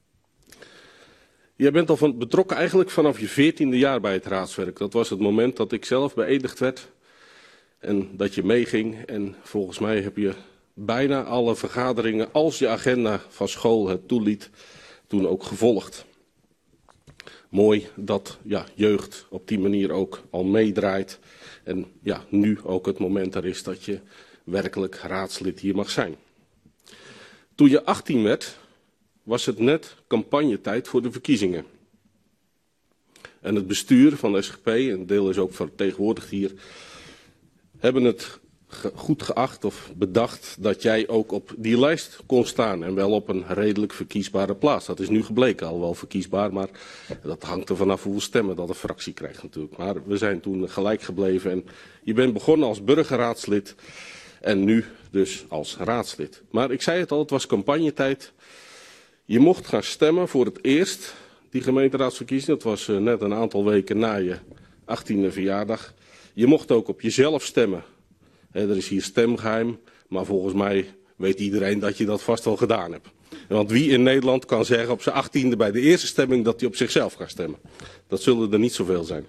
Jij bent al van, betrokken eigenlijk vanaf je veertiende jaar bij het raadswerk. Dat was het moment dat ik zelf beëdigd werd en dat je meeging. En volgens mij heb je bijna alle vergaderingen, als je agenda van school het toeliet, toen ook gevolgd. Mooi dat ja, jeugd op die manier ook al meedraait. En ja, nu ook het moment er is dat je werkelijk raadslid hier mag zijn. Toen je achttien werd, was het net campagnetijd voor de verkiezingen. En het bestuur van de S G P, en een deel is ook vertegenwoordigd hier, hebben het ge- goed geacht of bedacht dat jij ook op die lijst kon staan. En wel op een redelijk verkiesbare plaats. Dat is nu gebleken, al wel verkiesbaar, maar dat hangt er vanaf hoeveel stemmen dat een fractie krijgt natuurlijk. Maar we zijn toen gelijk gebleven en je bent begonnen als burgerraadslid en nu dus als raadslid. Maar ik zei het al, het was campagnetijd. Je mocht gaan stemmen voor het eerst, die gemeenteraadsverkiezing. Dat was uh, net een aantal weken na je achttiende verjaardag. Je mocht ook op jezelf stemmen. He, er is hier stemgeheim, maar volgens mij weet iedereen dat je dat vast wel gedaan hebt. Want wie in Nederland kan zeggen op zijn achttiende bij de eerste stemming dat hij op zichzelf gaat stemmen? Dat zullen er niet zoveel zijn.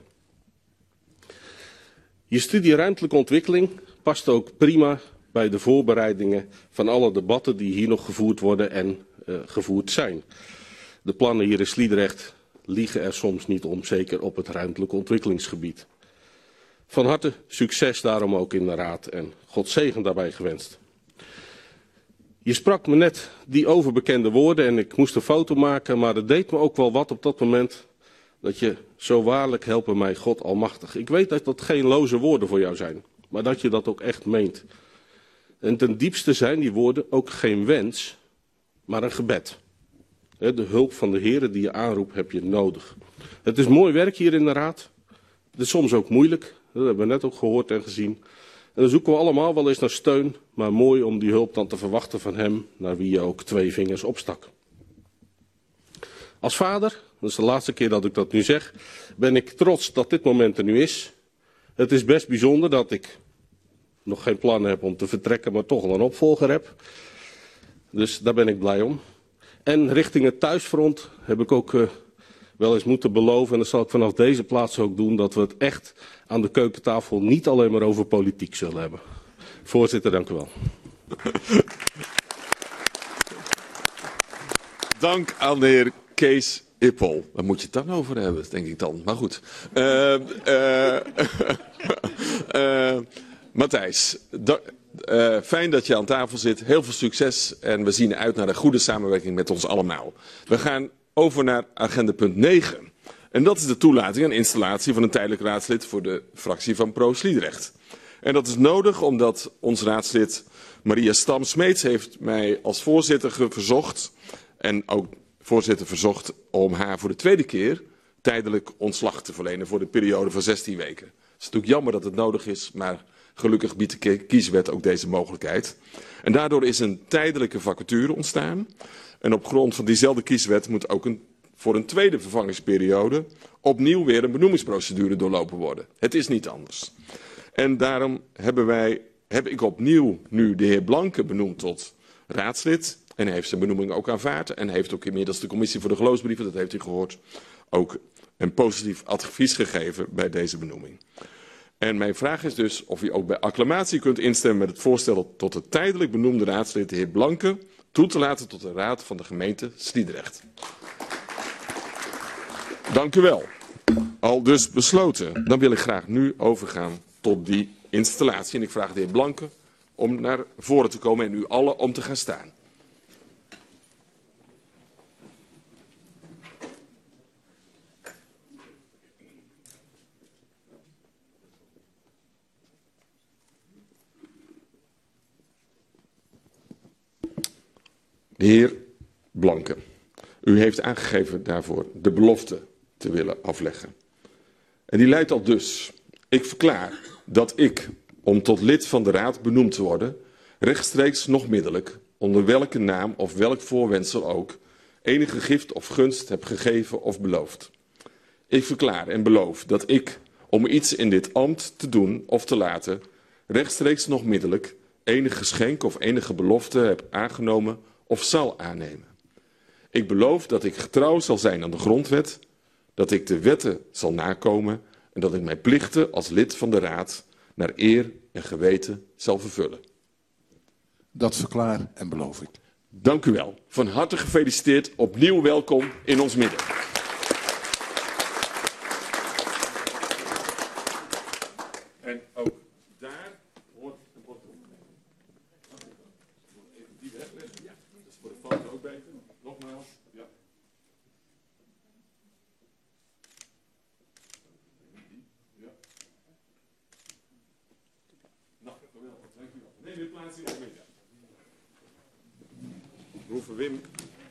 Je studie ruimtelijke ontwikkeling past ook prima bij de voorbereidingen van alle debatten die hier nog gevoerd worden en uh, gevoerd zijn. De plannen hier in Sliedrecht liegen er soms niet om, zeker op het ruimtelijke ontwikkelingsgebied. Van harte succes daarom ook in de raad en God zegen daarbij gewenst. Je sprak me net die overbekende woorden en ik moest een foto maken, maar het deed me ook wel wat op dat moment dat je zo waarlijk helpen mij God almachtig. Ik weet dat dat geen loze woorden voor jou zijn, maar dat je dat ook echt meent. En ten diepste zijn die woorden ook geen wens, maar een gebed. De hulp van de Heere die je aanroept heb je nodig. Het is mooi werk hier in de raad. Het is soms ook moeilijk. Dat hebben we net ook gehoord en gezien. En dan zoeken we allemaal wel eens naar steun. Maar mooi om die hulp dan te verwachten van hem, naar wie je ook twee vingers opstak. Als vader, dat is de laatste keer dat ik dat nu zeg, ben ik trots dat dit moment er nu is. Het is best bijzonder dat ik nog geen plannen heb om te vertrekken, maar toch al een opvolger heb. Dus daar ben ik blij om. En richting het thuisfront heb ik ook uh, wel eens moeten beloven, en dat zal ik vanaf deze plaats ook doen, dat we het echt aan de keukentafel niet alleen maar over politiek zullen hebben. Voorzitter, dank u wel. Dank aan de heer Kees Ippel. Waar moet je het dan over hebben, denk ik dan. Maar goed. Uh, uh, uh, Matthijs, da, uh, fijn dat je aan tafel zit. Heel veel succes en we zien uit naar een goede samenwerking met ons allemaal. We gaan over naar agenda punt negen. En dat is de toelating en installatie van een tijdelijk raadslid voor de fractie van Pro Sliedrecht. En dat is nodig omdat ons raadslid Maria Stam-Smeets heeft mij als voorzitter verzocht en ook voorzitter verzocht om haar voor de tweede keer tijdelijk ontslag te verlenen voor de periode van zestien weken. Het is natuurlijk jammer dat het nodig is, maar gelukkig biedt de kieswet ook deze mogelijkheid. En daardoor is een tijdelijke vacature ontstaan. En op grond van diezelfde kieswet moet ook een, voor een tweede vervangingsperiode opnieuw weer een benoemingsprocedure doorlopen worden. Het is niet anders. En daarom hebben wij, heb ik opnieuw nu de heer Blanke benoemd tot raadslid. En hij heeft zijn benoeming ook aanvaard. En heeft ook inmiddels de commissie voor de geloofsbrieven, dat heeft u gehoord, ook een positief advies gegeven bij deze benoeming. En mijn vraag is dus of u ook bij acclamatie kunt instemmen met het voorstel tot het tijdelijk benoemde raadslid, de heer Blanke, toe te laten tot de raad van de gemeente Sliedrecht. Dank u wel. Al dus besloten. Dan wil ik graag nu overgaan tot die installatie. En ik vraag de heer Blanke om naar voren te komen en u allen om te gaan staan. De heer Blanke, u heeft aangegeven daarvoor de belofte te willen afleggen. En die luidt al dus: ik verklaar dat ik, om tot lid van de Raad benoemd te worden, rechtstreeks nog middelijk, onder welke naam of welk voorwendsel ook, enige gift of gunst heb gegeven of beloofd. Ik verklaar en beloof dat ik, om iets in dit ambt te doen of te laten, rechtstreeks nog middelijk enig geschenk of enige belofte heb aangenomen of zal aannemen. Ik beloof dat ik getrouw zal zijn aan de grondwet, dat ik de wetten zal nakomen en dat ik mijn plichten als lid van de Raad naar eer en geweten zal vervullen. Dat verklaar en beloof ik. Dank u wel. Van harte gefeliciteerd. Opnieuw welkom in ons midden. En ook daar hoort een bord op. Even die wegleggen. Ja, dat is voor de foto ook beter. Nogmaals. Ja. Ja. Nou, geweldig. Dank u wel. Neem uw plaats in het midden. We hoeven Wim,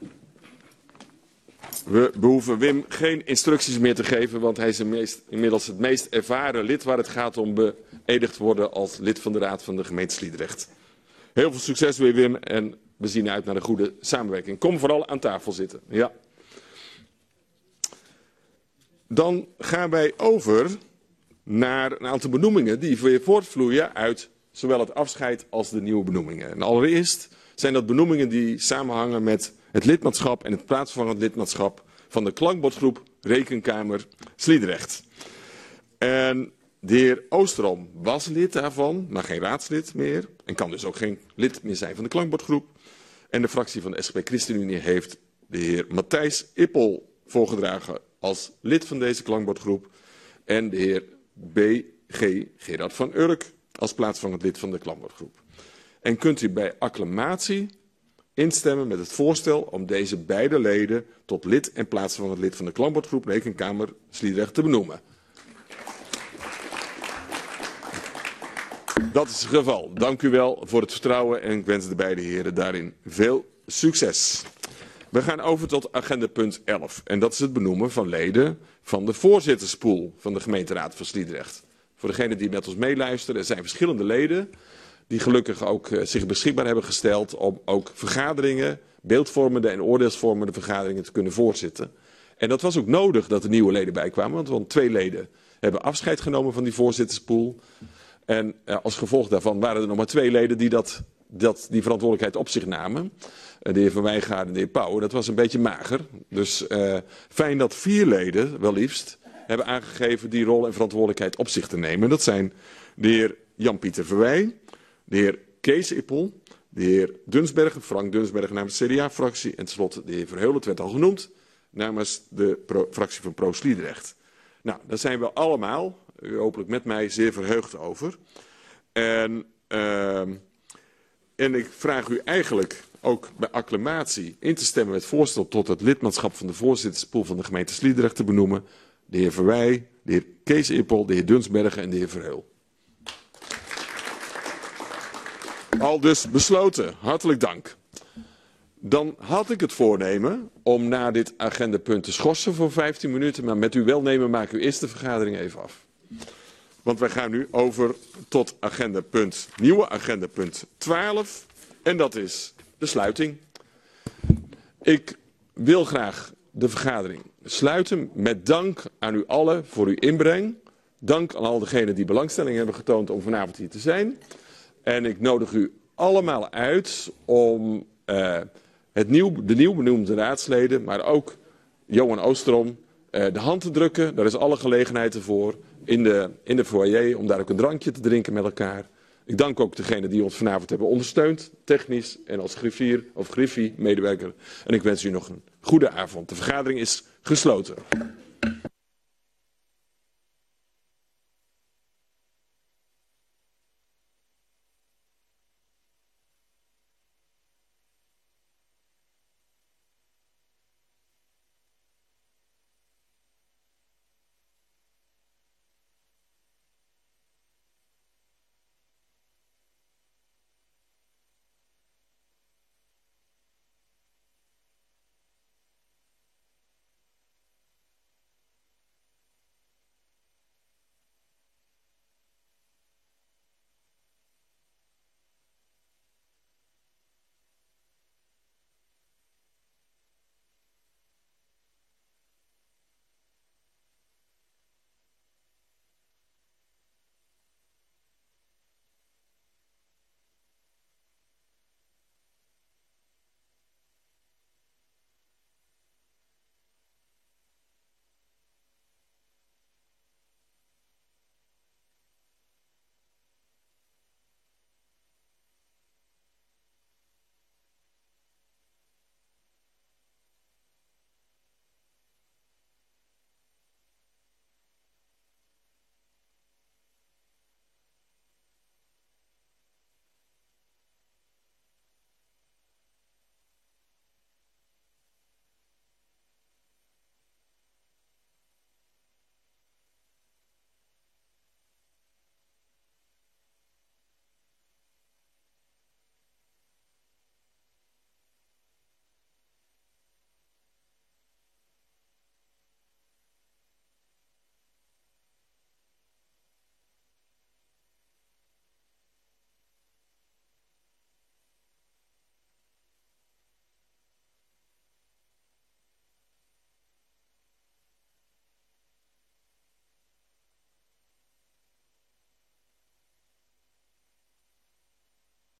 we behoeven Wim geen instructies meer te geven, want hij is meest, inmiddels het meest ervaren lid waar het gaat om beëdigd worden als lid van de Raad van de gemeente Sliedrecht. Heel veel succes weer, Wim, en we zien uit naar een goede samenwerking. Kom vooral aan tafel zitten. Ja. Dan gaan wij over naar een aantal benoemingen die weer voortvloeien uit zowel het afscheid als de nieuwe benoemingen. En allereerst zijn dat benoemingen die samenhangen met het lidmaatschap en het plaatsvervangend lidmaatschap van de klankbordgroep Rekenkamer Sliedrecht. En de heer Oosterom was lid daarvan, maar geen raadslid meer en kan dus ook geen lid meer zijn van de klankbordgroep. En de fractie van de S G P ChristenUnie heeft de heer Matthijs Ippel voorgedragen als lid van deze klankbordgroep en de heer B G Gerard van Urk als plaatsvervangend lid van de klankbordgroep. En kunt u bij acclamatie instemmen met het voorstel om deze beide leden tot lid en plaatsvervangend lid van de klankbordgroep Rekenkamer Sliedrecht te benoemen. Dat is het geval. Dank u wel voor het vertrouwen en ik wens de beide heren daarin veel succes. We gaan over tot agenda punt elf en dat is het benoemen van leden van de voorzitterspool van de gemeenteraad van Sliedrecht. Voor degenen die met ons meeluisteren, er zijn verschillende leden die gelukkig ook uh, zich beschikbaar hebben gesteld om ook vergaderingen, beeldvormende en oordeelsvormende vergaderingen te kunnen voorzitten. En dat was ook nodig dat er nieuwe leden bij kwamen, want, want twee leden hebben afscheid genomen van die voorzitterspool. En uh, als gevolg daarvan waren er nog maar twee leden die dat, dat, die verantwoordelijkheid op zich namen. Uh, de heer Van Wijngaarden en de heer Pauw. Dat was een beetje mager. Dus uh, fijn dat vier leden, wel liefst, hebben aangegeven die rol en verantwoordelijkheid op zich te nemen. Dat zijn de heer Jan-Pieter Verwij, de heer Kees Ippel, de heer Dunsbergen, Frank Dunsbergen namens de C D A-fractie en tenslotte de heer Verheulen, het werd al genoemd, namens de pro fractie van Pro Sliedrecht. Nou, daar zijn we allemaal, u hopelijk met mij, zeer verheugd over. En, uh, en ik vraag u eigenlijk ook bij acclamatie in te stemmen met voorstel tot het lidmaatschap van de voorzitterspool van de gemeente Sliedrecht te benoemen. De heer Verwij, de heer Kees Ippel, de heer Dunsbergen en de heer Verheul. Al dus besloten. Hartelijk dank. Dan had ik het voornemen om na dit agendapunt te schorsen voor vijftien minuten. Maar met uw welnemen maken we eerst de vergadering even af. Want wij gaan nu over tot agendapunt, nieuwe agendapunt twaalf. En dat is de sluiting. Ik wil graag de vergadering sluiten met dank aan u allen voor uw inbreng. Dank aan al degenen die belangstelling hebben getoond om vanavond hier te zijn. En ik nodig u allemaal uit om uh, het nieuw, de nieuw benoemde raadsleden, maar ook Johan Oosterom, uh, de hand te drukken. Daar is alle gelegenheid ervoor in de, in de foyer om daar ook een drankje te drinken met elkaar. Ik dank ook degenen die ons vanavond hebben ondersteund, technisch en als griffier of griffie medewerker. En ik wens u nog een goede avond. De vergadering is gesloten.